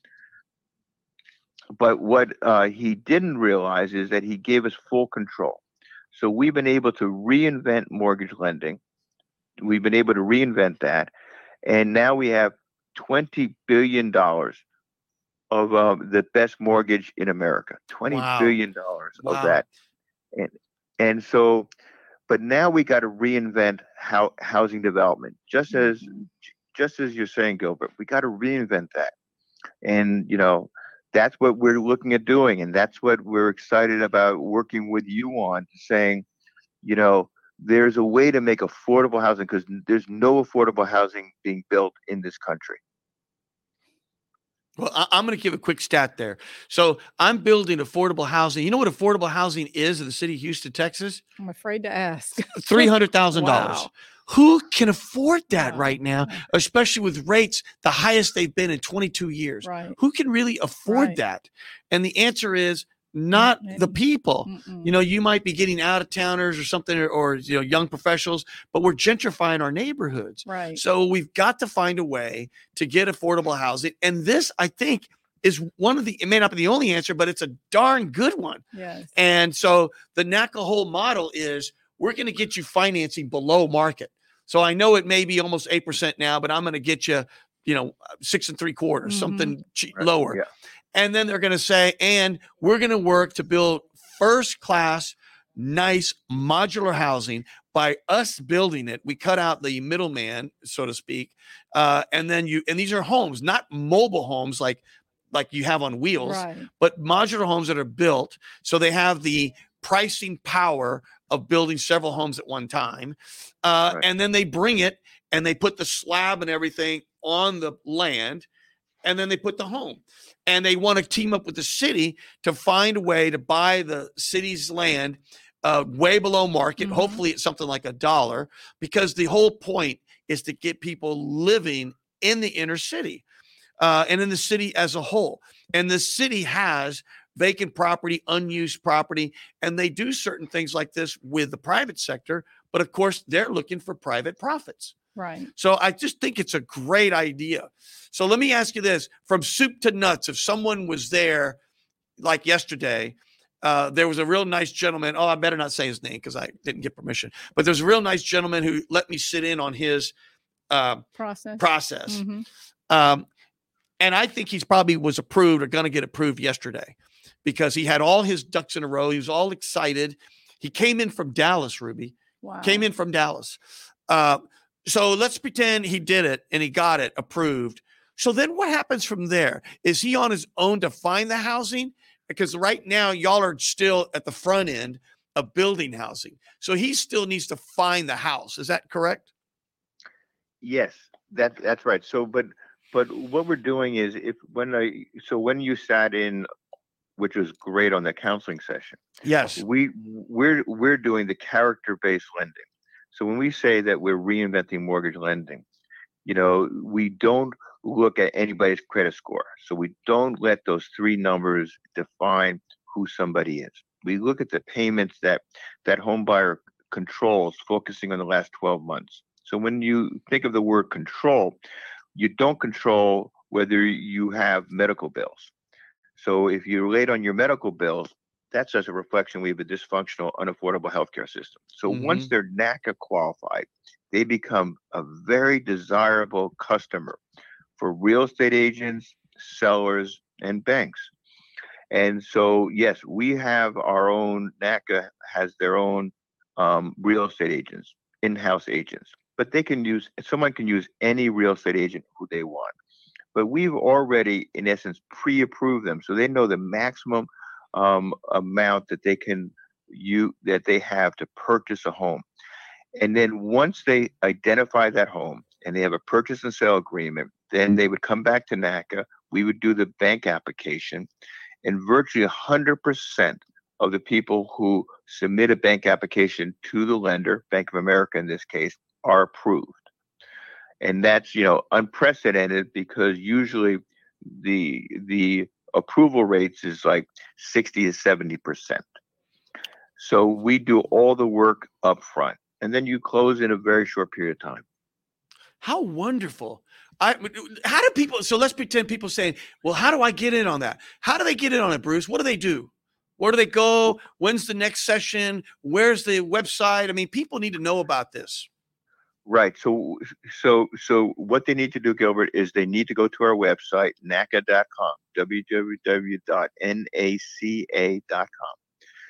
But what uh, he didn't realize is that he gave us full control. So we've been able to reinvent mortgage lending. We've been able to reinvent that. And now we have twenty billion dollars of uh, the best mortgage in America. twenty Wow. billion dollars Wow. of that. And and so, but now we got to reinvent how housing development. Just as Mhm. just as you're saying, Gilbert, we got to reinvent that. And you know, that's what we're looking at doing, and that's what we're excited about working with you on, saying, you know, there's a way to make affordable housing because there's no affordable housing being built in this country. Well, I, I'm going to give a quick stat there. So I'm building affordable housing. You know what affordable housing is in the city of Houston, Texas? I'm afraid to ask. three hundred thousand dollars. Wow. Who can afford that Wow. right now, especially with rates the highest they've been in twenty-two years? Right. Who can really afford Right. that? And the answer is not the people. Mm-mm. You know, you might be getting out of towners or something, or, or you know, young professionals, but we're gentrifying our neighborhoods. Right. So we've got to find a way to get affordable housing. And this, I think, is one of the, it may not be the only answer, but it's a darn good one. Yes. And so the NACA whole model is we're going to get you financing below market. So I know it may be almost eight percent now, but I'm going to get you, you know, six and three quarters, Mhm. something che- Right. lower. Yeah. And then they're going to say, and we're going to work to build first class, nice modular housing by us building it. We cut out the middleman, so to speak. Uh, and then you, and these are homes, not mobile homes like, like you have on wheels, Right. but modular homes that are built. So they have the pricing power of building several homes at one time. Uh, Right. And then they bring it and they put the slab and everything on the land. And then they put the home, and they want to team up with the city to find a way to buy the city's land uh, way below market. Mhm. Hopefully it's something like a dollar, because the whole point is to get people living in the inner city uh, and in the city as a whole. And the city has vacant property, unused property, and they do certain things like this with the private sector. But of course, they're looking for private profits. Right. So I just think it's a great idea. So let me ask you this, from soup to nuts, if someone was there like yesterday, uh, there was a real nice gentleman. Oh, I better not say his name because I didn't get permission. But there's a real nice gentleman who let me sit in on his uh, Process. process. Mhm. Um, and I think he's probably was approved or going to get approved yesterday because he had all his ducks in a row. He was all excited. He came in from Dallas, Ruby. Wow. Came in from Dallas. Uh, so let's pretend he did it and he got it approved. So then what happens from there? Is he on his own to find the housing? Because right now y'all are still at the front end of building housing. So he still needs to find the house. Is that correct? Yes, that that's right. So, but but what we're doing is if when I so when you sat in, which was great on the counseling session, Yes. we we're we're doing the character-based lending. So when we say that we're reinventing mortgage lending, you know, we don't look at anybody's credit score. So we don't let those three numbers define who somebody is. We look at the payments that that home buyer controls, focusing on the last twelve months. So when you think of the word control, you don't control whether you have medical bills. So if you're late on your medical bills, that's just a reflection we have a dysfunctional, unaffordable healthcare system. So once Mhm. they're NACA qualified, they become a very desirable customer for real estate agents, sellers, and banks. And so, yes, we have our own, NACA has their own um, real estate agents, in-house agents, but they can use, someone can use any real estate agent who they want. But we've already, in essence, pre-approved them, so they know the maximum um, amount that they can you that they have to purchase a home. And then once they identify that home and they have a purchase and sale agreement, then they would come back to NACA. We would do the bank application, and virtually one hundred percent of the people who submit a bank application to the lender, Bank of America in this case, are approved. And that's, you know, unprecedented because usually the the approval rates is like sixty to seventy percent. So we do all the work up front, and then you close in a very short period of time. How wonderful. I, how do people, so let's pretend people saying, well, how do I get in on that? How do they get in on it, Bruce? What do they do? Where do they go? When's the next session? Where's the website? I mean, people need to know about this. Right. So so so what they need to do, Gilbert, is they need to go to our website, naca dot com, w w w dot naca dot com.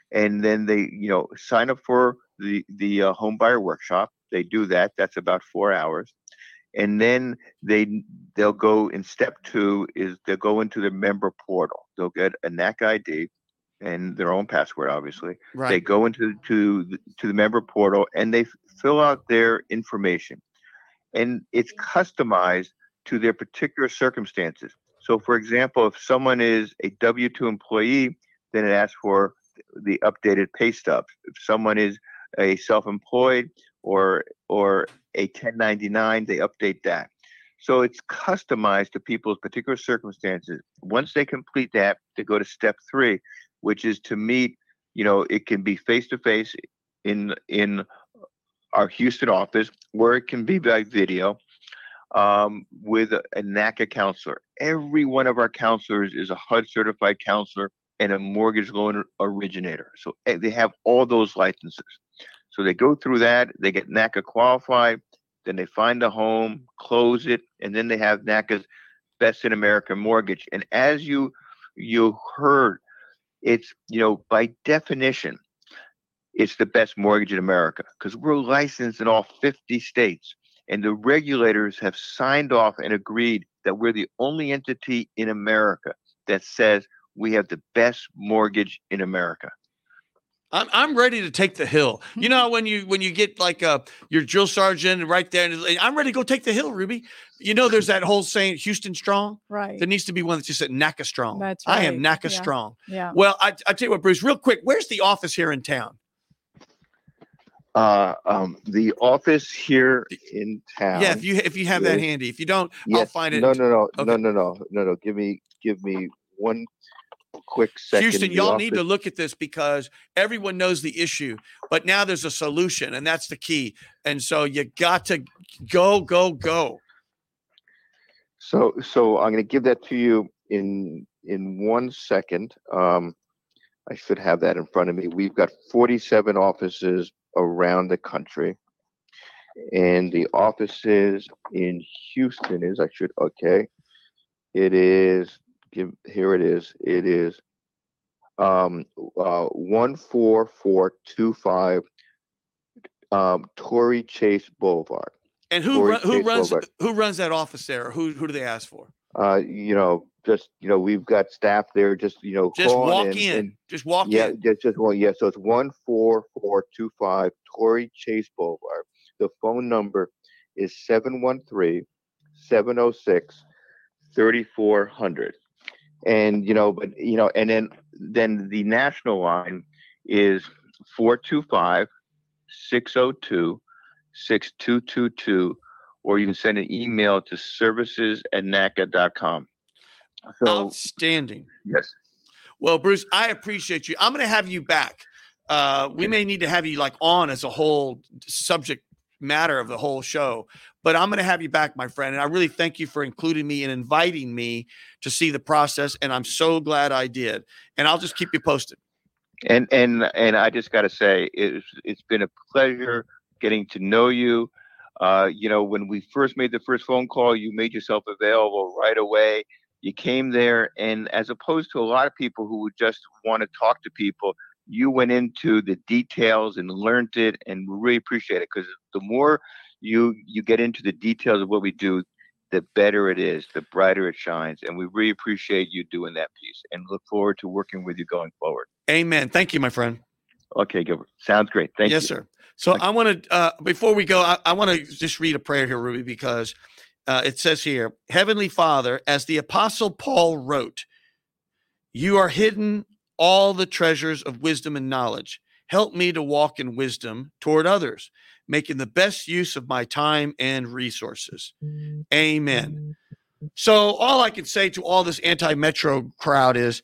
and then they, you know, sign up for the the uh, home buyer workshop. They do that. That's about four hours, and then they they'll go in step two is they'll go into the member portal. They'll get a N A C I D and their own password, obviously. Right. They go into to the, to the member portal and they fill out their information, and it's customized to their particular circumstances. So, for example, if someone is a W two employee, then it asks for the updated pay stubs. If someone is a self-employed or or a ten ninety-nine, they update that. So it's customized to people's particular circumstances. Once they complete that, they go to step three, which is to meet, you know, it can be face-to-face in in our Houston office, where it can be by video, um, with a, a N A C A counselor. Every one of our counselors is a H U D certified counselor and a mortgage loan originator. So eh, they have all those licenses. So they go through that, they get N A C A qualified, then they find a home, close it, and then they have N A C A's Best in America mortgage. And as you you heard, it's, you know, by definition, it's the best mortgage in America because we're licensed in all fifty states. And the regulators have signed off and agreed that we're the only entity in America that says we have the best mortgage in America. I'm I'm ready to take the hill. You know, when you when you get like uh your drill sergeant right there, and I'm ready to go take the hill, Ruby. You know, there's that whole saying, Houston strong. Right. There needs to be one that's just at N A C A strong. That's I am right. N A C A Yeah. strong. Yeah. Well, I I tell you what, Bruce, real quick, where's the office here in town? Uh, um, the office here in town. Yeah, if you if you have that is- handy. If you don't, yes, I'll find it. No, no, no, Okay. no, no, no, no, no. Give me, give me one quick second. Houston, The y'all need to office- look at this because everyone knows the issue, but now there's a solution, and that's the key. And so you got to go, go, go. So, so I'm going to give that to you in in one second. Um, I should have that in front of me. We've got forty-seven offices around the country, and the offices in Houston is I should okay. It is give here it is. It is um uh one four four two five um Torrey Chase Boulevard. And who Torrey run, who Chase runs Boulevard. who runs that office there? Who who do they ask for? Uh, you know, just you know, we've got staff there. Just you know, Just call walk and- in. and- Just walk yeah, in. just just one. Yeah, so it's one four four two five Torrey Chase Boulevard. The phone number is seven one three seven zero six thirty four hundred. And you know, but you know, and then then the national line is four two five six zero two six two two two, or you can send an email to services at N A C A dot com. So Outstanding. yes. Well, Bruce, I appreciate you. I'm going to have you back. Uh, we may need to have you like on as a whole subject matter of the whole show, but I'm going to have you back, my friend. And I really thank you for including me and inviting me to see the process. And I'm so glad I did. And I'll just keep you posted. And and and I just got to say, it's it's been a pleasure getting to know you. Uh, you know, when we first made the first phone call, you made yourself available right away. You came there, and as opposed to a lot of people who would just want to talk to people, you went into the details and learned it, and we really appreciate it because the more you you get into the details of what we do, the better it is, the brighter it shines, and we really appreciate you doing that piece, and look forward to working with you going forward. Amen. Thank you, my friend. Okay, Gilbert. Sounds great. Thank yes, you. sir. So I want to, uh, before we go, I, I want to just read a prayer here, Ruby, because uh, it says here, Heavenly Father, as the Apostle Paul wrote, you are hidden all the treasures of wisdom and knowledge. Help me to walk in wisdom toward others, making the best use of my time and resources. Amen. So all I can say to all this anti-Metro crowd is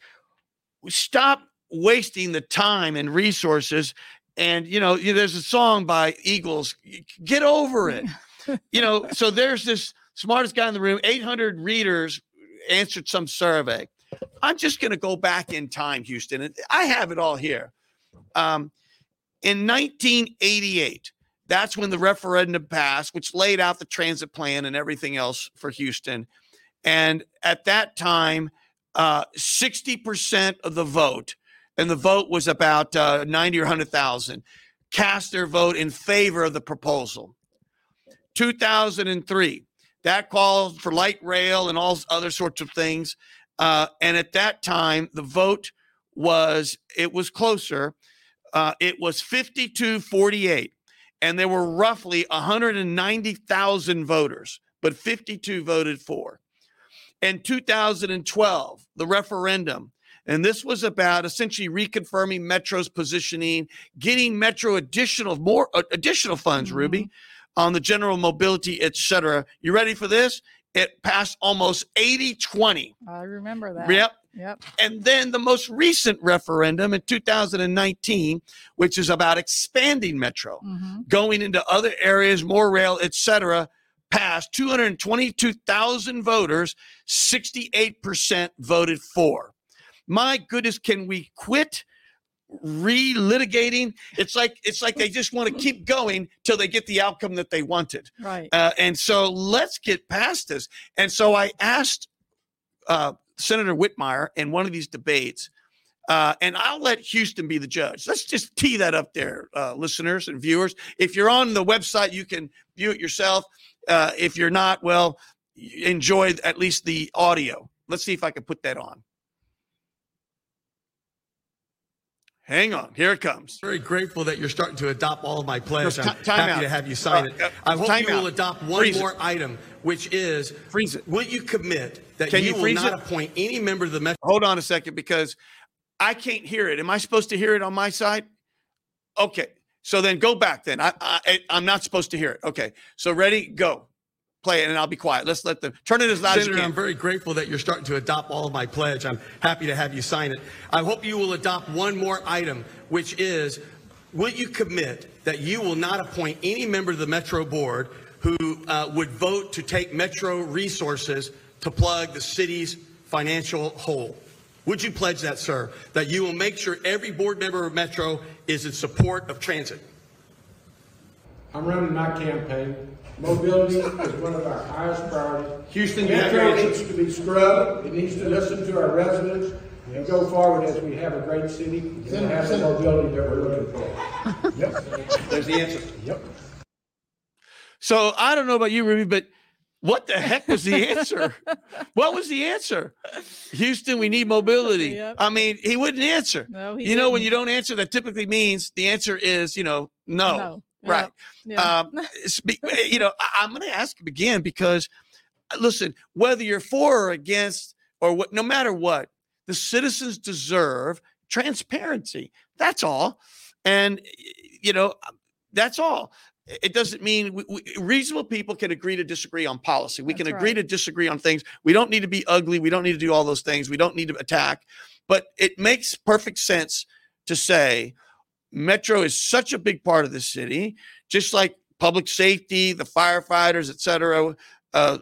stop wasting the time and resources. And, you know, there's a song by Eagles, get over it. You know, so there's this smartest guy in the room, eight hundred readers answered some survey. I'm just going to go back in time, Houston, and I have it all here. Um, in nineteen eighty-eight, that's when the referendum passed, which laid out the transit plan and everything else for Houston. And at that time, uh, sixty percent of the vote and the vote was about uh, ninety or one hundred thousand, cast their vote in favor of the proposal. two thousand three, that called for light rail and all other sorts of things. Uh, and at that time, the vote was, it was closer. Uh, it was fifty-two forty-eight. And there were roughly one hundred ninety thousand voters, but fifty-two voted for. In two thousand twelve, the referendum, and this was about essentially reconfirming Metro's positioning, getting Metro additional, more uh, additional funds, mm-hmm. Ruby, on the general mobility, et cetera. You ready for this? It passed almost eighty twenty. I remember that. Yep. Yep. And then the most recent referendum in two thousand nineteen, which is about expanding Metro, mm-hmm. going into other areas, more rail, et cetera, passed two hundred twenty-two thousand voters, sixty-eight percent voted for. My goodness, can we quit relitigating? It's like it's like they just want to keep going till they get the outcome that they wanted. Right. Uh, and so let's get past this. And so I asked uh, Senator Whitmire in one of these debates, uh, and I'll let Houston be the judge. Let's just tee that up there, uh, listeners and viewers. If you're on the website, you can view it yourself. Uh, if you're not, well, enjoy at least the audio. Let's see if I can put that on. Hang on, here it comes. Very grateful that you're starting to adopt all of my pledge. No, I'm t- time happy out. to have you sign it. Uh, uh, I hope time you out. will adopt one Freeze more it. item, which is, freeze it. Will you commit that Can you, you will freeze not it? appoint any member of the Metro? Hold on a second, because I can't hear it. Am I supposed to hear it on my side? Okay, so then go back then. I, I, I'm not supposed to hear it. Okay, so ready, go. Play it, and I'll be quiet. Let's let them turn it as loud as you Senator, can. I'm very grateful that you're starting to adopt all of my pledge. I'm happy to have you sign it. I hope you will adopt one more item, which is, will you commit that you will not appoint any member of the Metro Board who uh, would vote to take Metro resources to plug the city's financial hole? Would you pledge that, sir, that you will make sure every board member of Metro is in support of transit? I'm running my campaign. Mobility is one of our highest priorities. Houston, you have your Metro answer. needs to be scrubbed. It needs to listen to our residents and go forward as we have a great city and have the mobility that we're looking for. Yep. There's the answer. Yep. So I don't know about you, Ruby, but what the heck was the answer? What was the answer? Houston, we need mobility. Yep. I mean, he wouldn't answer. No, he you know, when didn't. you don't answer, that typically means the answer is, you know, no. No. Right. Yeah. Um, spe- you know, I, I'm going to ask him again because, listen, whether you're for or against or what, no matter what, the citizens deserve transparency. That's all. And, you know, that's all. It doesn't mean we, we, reasonable people can agree to disagree on policy. We That's can agree right. to disagree on things. We don't need to be ugly. We don't need to do all those things. We don't need to attack. But it makes perfect sense to say Metro is such a big part of the city, just like public safety, the firefighters, et cetera. Uh,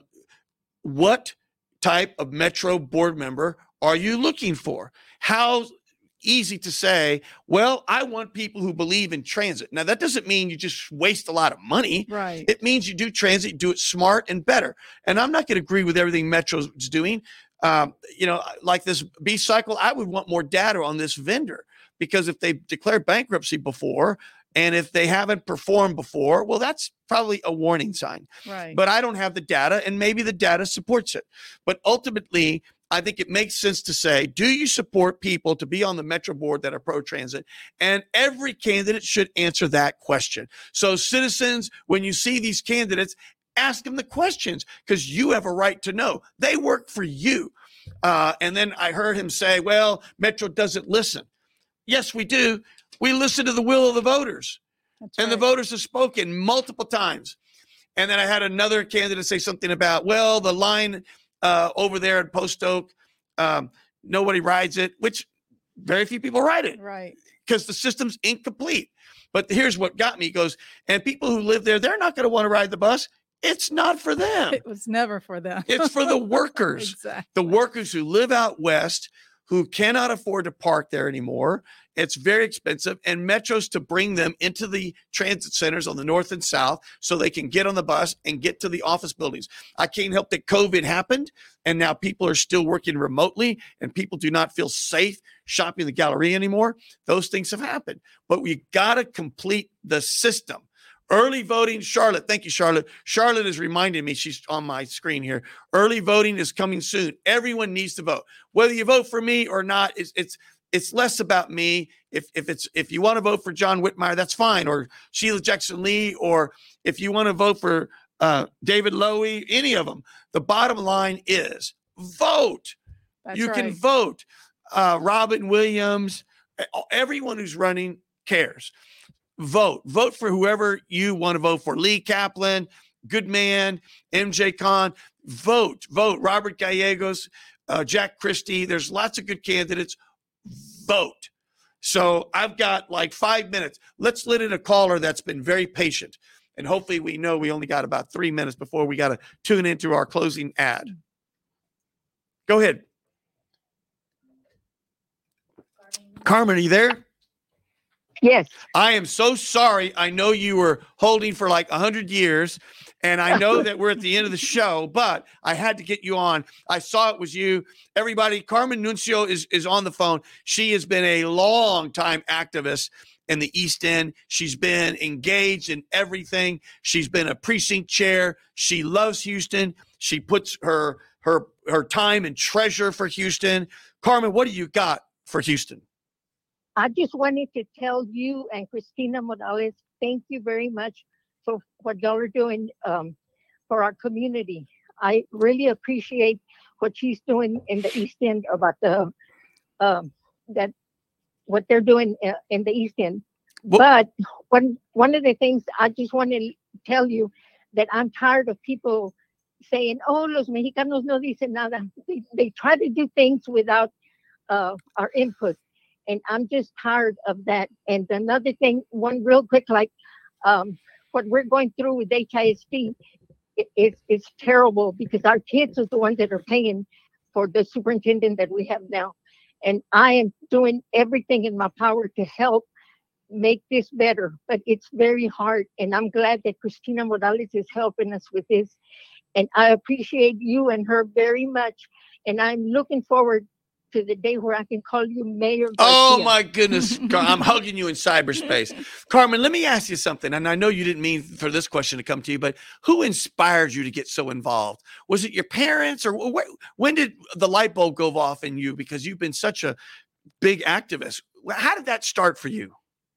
what type of Metro board member are you looking for? How easy to say, well, I want people who believe in transit. Now, that doesn't mean you just waste a lot of money. Right. It means you do transit, do it smart and better. And I'm not going to agree with everything Metro's doing. Um, you know, like this B cycle, I would want more data on this vendor, because if they declared bankruptcy before and if they haven't performed before, well, that's probably a warning sign. Right. But I don't have the data, and maybe the data supports it. But ultimately, I think it makes sense to say, do you support people to be on the Metro board that are pro-transit? And every candidate should answer that question. So citizens, when you see these candidates, ask them the questions, because you have a right to know. They work for you. Uh, and then I heard him say, well, Metro doesn't listen. Yes, we do. We listen to the will of the voters. That's And right. the voters have spoken multiple times. And then I had another candidate say something about, well, the line uh, over there at Post Oak, um, nobody rides it, which very few people ride it Right. because the system's incomplete. But here's what got me. He goes, and people who live there, they're not going to want to ride the bus. It's not for them. It was never for them. It's for the workers, Exactly. the workers who live out west, who cannot afford to park there anymore. It's very expensive, and metros to bring them into the transit centers on the north and south so they can get on the bus and get to the office buildings. I can't help that COVID happened, and now people are still working remotely, and people do not feel safe shopping the Galleria anymore. Those things have happened, but we got to complete the system. Early voting, Charlotte. Thank you, Charlotte. Charlotte is reminding me, she's on my screen here. Early voting is coming soon. Everyone needs to vote. Whether you vote for me or not, it's it's it's less about me. If if it's if you want to vote for John Whitmire, that's fine, or Sheila Jackson Lee, or if you want to vote for uh, David Lowy, any of them. The bottom line is vote. That's you right. can vote. Uh, Robin Williams, everyone who's running cares. Vote. Vote for whoever you want to vote for. Lee Kaplan, Goodman, M J Khan. Vote. Vote. Robert Gallegos, uh, Jack Christie. There's lots of good candidates. Vote. So I've got like five minutes. Let's let in a caller that's been very patient. And hopefully we know we only got about three minutes before we got to tune into our closing ad. Go ahead. Carmen, are you there? Yes. I am so sorry. I know you were holding for like one hundred years, and I know that we're at the end of the show, but I had to get you on. I saw it was you. Everybody, Carmen Nuncio is, is on the phone. She has been a long-time activist in the East End. She's been engaged in everything. She's been a precinct chair. She loves Houston. She puts her her her time and treasure for Houston. Carmen, what do you got for Houston? I just wanted to tell you and Christina Morales, thank you very much for what y'all are doing um, for our community. I really appreciate what she's doing in the East End about the um, that what they're doing uh, in the East End. Well, but one one of the things I just want to tell you that I'm tired of people saying, "Oh, los mexicanos no dicen nada." They, they try to do things without uh, our input. And I'm just tired of that. And another thing, one real quick, like um, what we're going through with H I S D, it, it's, it's terrible because our kids are the ones that are paying for the superintendent that we have now. And I am doing everything in my power to help make this better, but it's very hard. And I'm glad that Christina Morales is helping us with this. And I appreciate you and her very much. And I'm looking forward to the day where I can call you Mayor Garcia. Oh my goodness. I'm hugging you in cyberspace. Carmen, let me ask you something. And I know you didn't mean for this question to come to you, but who inspired you to get so involved? Was it your parents, or wh- when did the light bulb go off in you? Because you've been such a big activist. How did that start for you?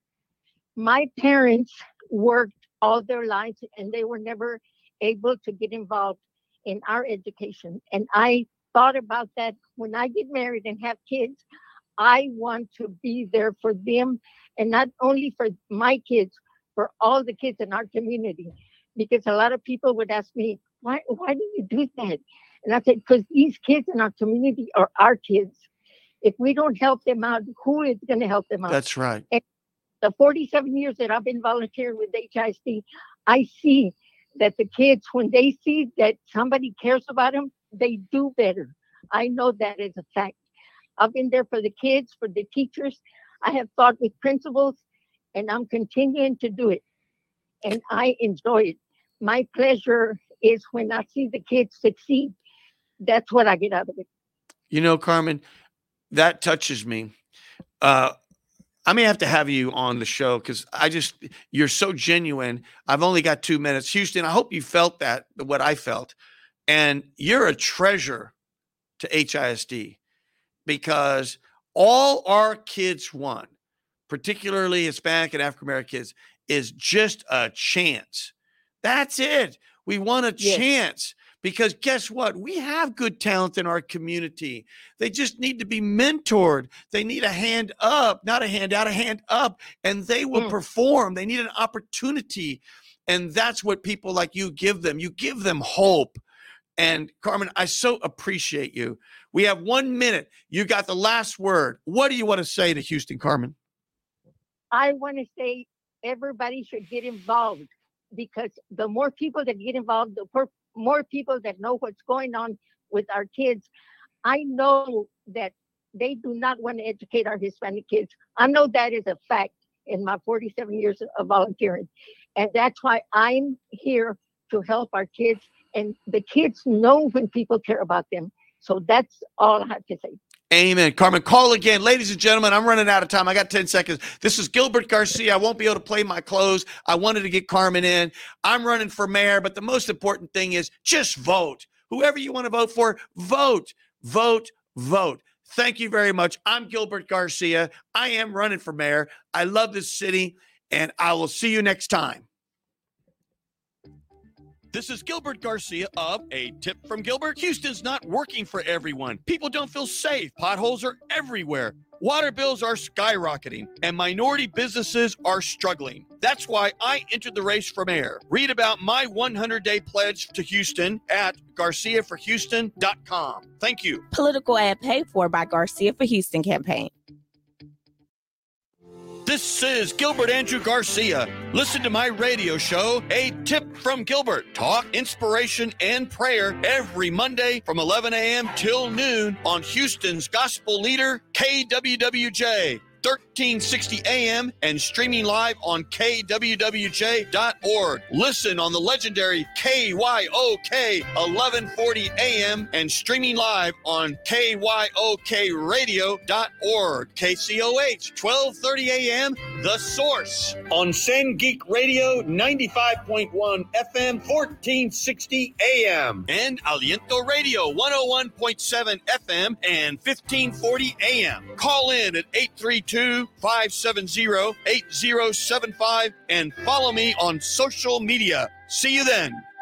My parents worked all their lives and they were never able to get involved in our education. And I thought about that when I get married and have kids. I want to be there for them, and not only for my kids, for all the kids in our community. Because a lot of people would ask me, why why do you do that? And I said, because these kids in our community are our kids. If we don't help them out, who is going to help them out? That's right. And the forty-seven years that I've been volunteering with H I S D, I see that the kids, when they see that somebody cares about them, they do better. I know that is a fact. I've been there for the kids, for the teachers. I have fought with principals, and I'm continuing to do it. And I enjoy it. My pleasure is when I see the kids succeed. That's what I get out of it. You know, Carmen, that touches me. Uh, I may have to have you on the show because I just, you're so genuine. I've only got two minutes. Houston, I hope you felt that, what I felt. And you're a treasure to H I S D because all our kids want, particularly Hispanic and African-American kids, is just a chance. That's it. We want a Yes. chance because guess what? We have good talent in our community. They just need to be mentored. They need a hand up, not a hand out, a hand up, and they will Mm. perform. They need an opportunity. And that's what people like you give them. You give them hope. And Carmen, I so appreciate you. We have one minute. You got the last word. What do you want to say to Houston, Carmen? I want to say everybody should get involved, because the more people that get involved, the per- more people that know what's going on with our kids. I know that they do not want to educate our Hispanic kids. I know that is a fact in my forty-seven years of volunteering. And that's why I'm here to help our kids. And the kids know when people care about them. So that's all I have to say. Amen. Carmen, call again. Ladies and gentlemen, I'm running out of time. I got ten seconds. This is Gilbert Garcia. I won't be able to play my close. I wanted to get Carmen in. I'm running for mayor, but the most important thing is just vote. Whoever you want to vote for, vote, vote, vote. Thank you very much. I'm Gilbert Garcia. I am running for mayor. I love this city, and I will see you next time. This is Gilbert Garcia of A Tip from Gilbert. Houston's not working for everyone. People don't feel safe. Potholes are everywhere. Water bills are skyrocketing, and minority businesses are struggling. That's why I entered the race for mayor. Read about my one hundred day pledge to Houston at garcia for houston dot com. Thank you. Political ad paid for by Garcia for Houston campaign. This is Gilbert Andrew Garcia. Listen to my radio show, A Tip from Gilbert. Talk, inspiration, and prayer every Monday from eleven a.m. till noon on Houston's gospel leader, K W W J. thirteen sixty A M and streaming live on K W W J dot org. Listen on the legendary K Y O K eleven forty A M and streaming live on K Y O K radio dot org. K C O H twelve thirty A M, The Source. On San Geek Radio ninety-five point one F M fourteen sixty A M. And Aliento Radio one oh one point seven F M and fifteen forty A M. Call in at eight three two, five seven zero, eight zero seven five and follow me on social media. See you then.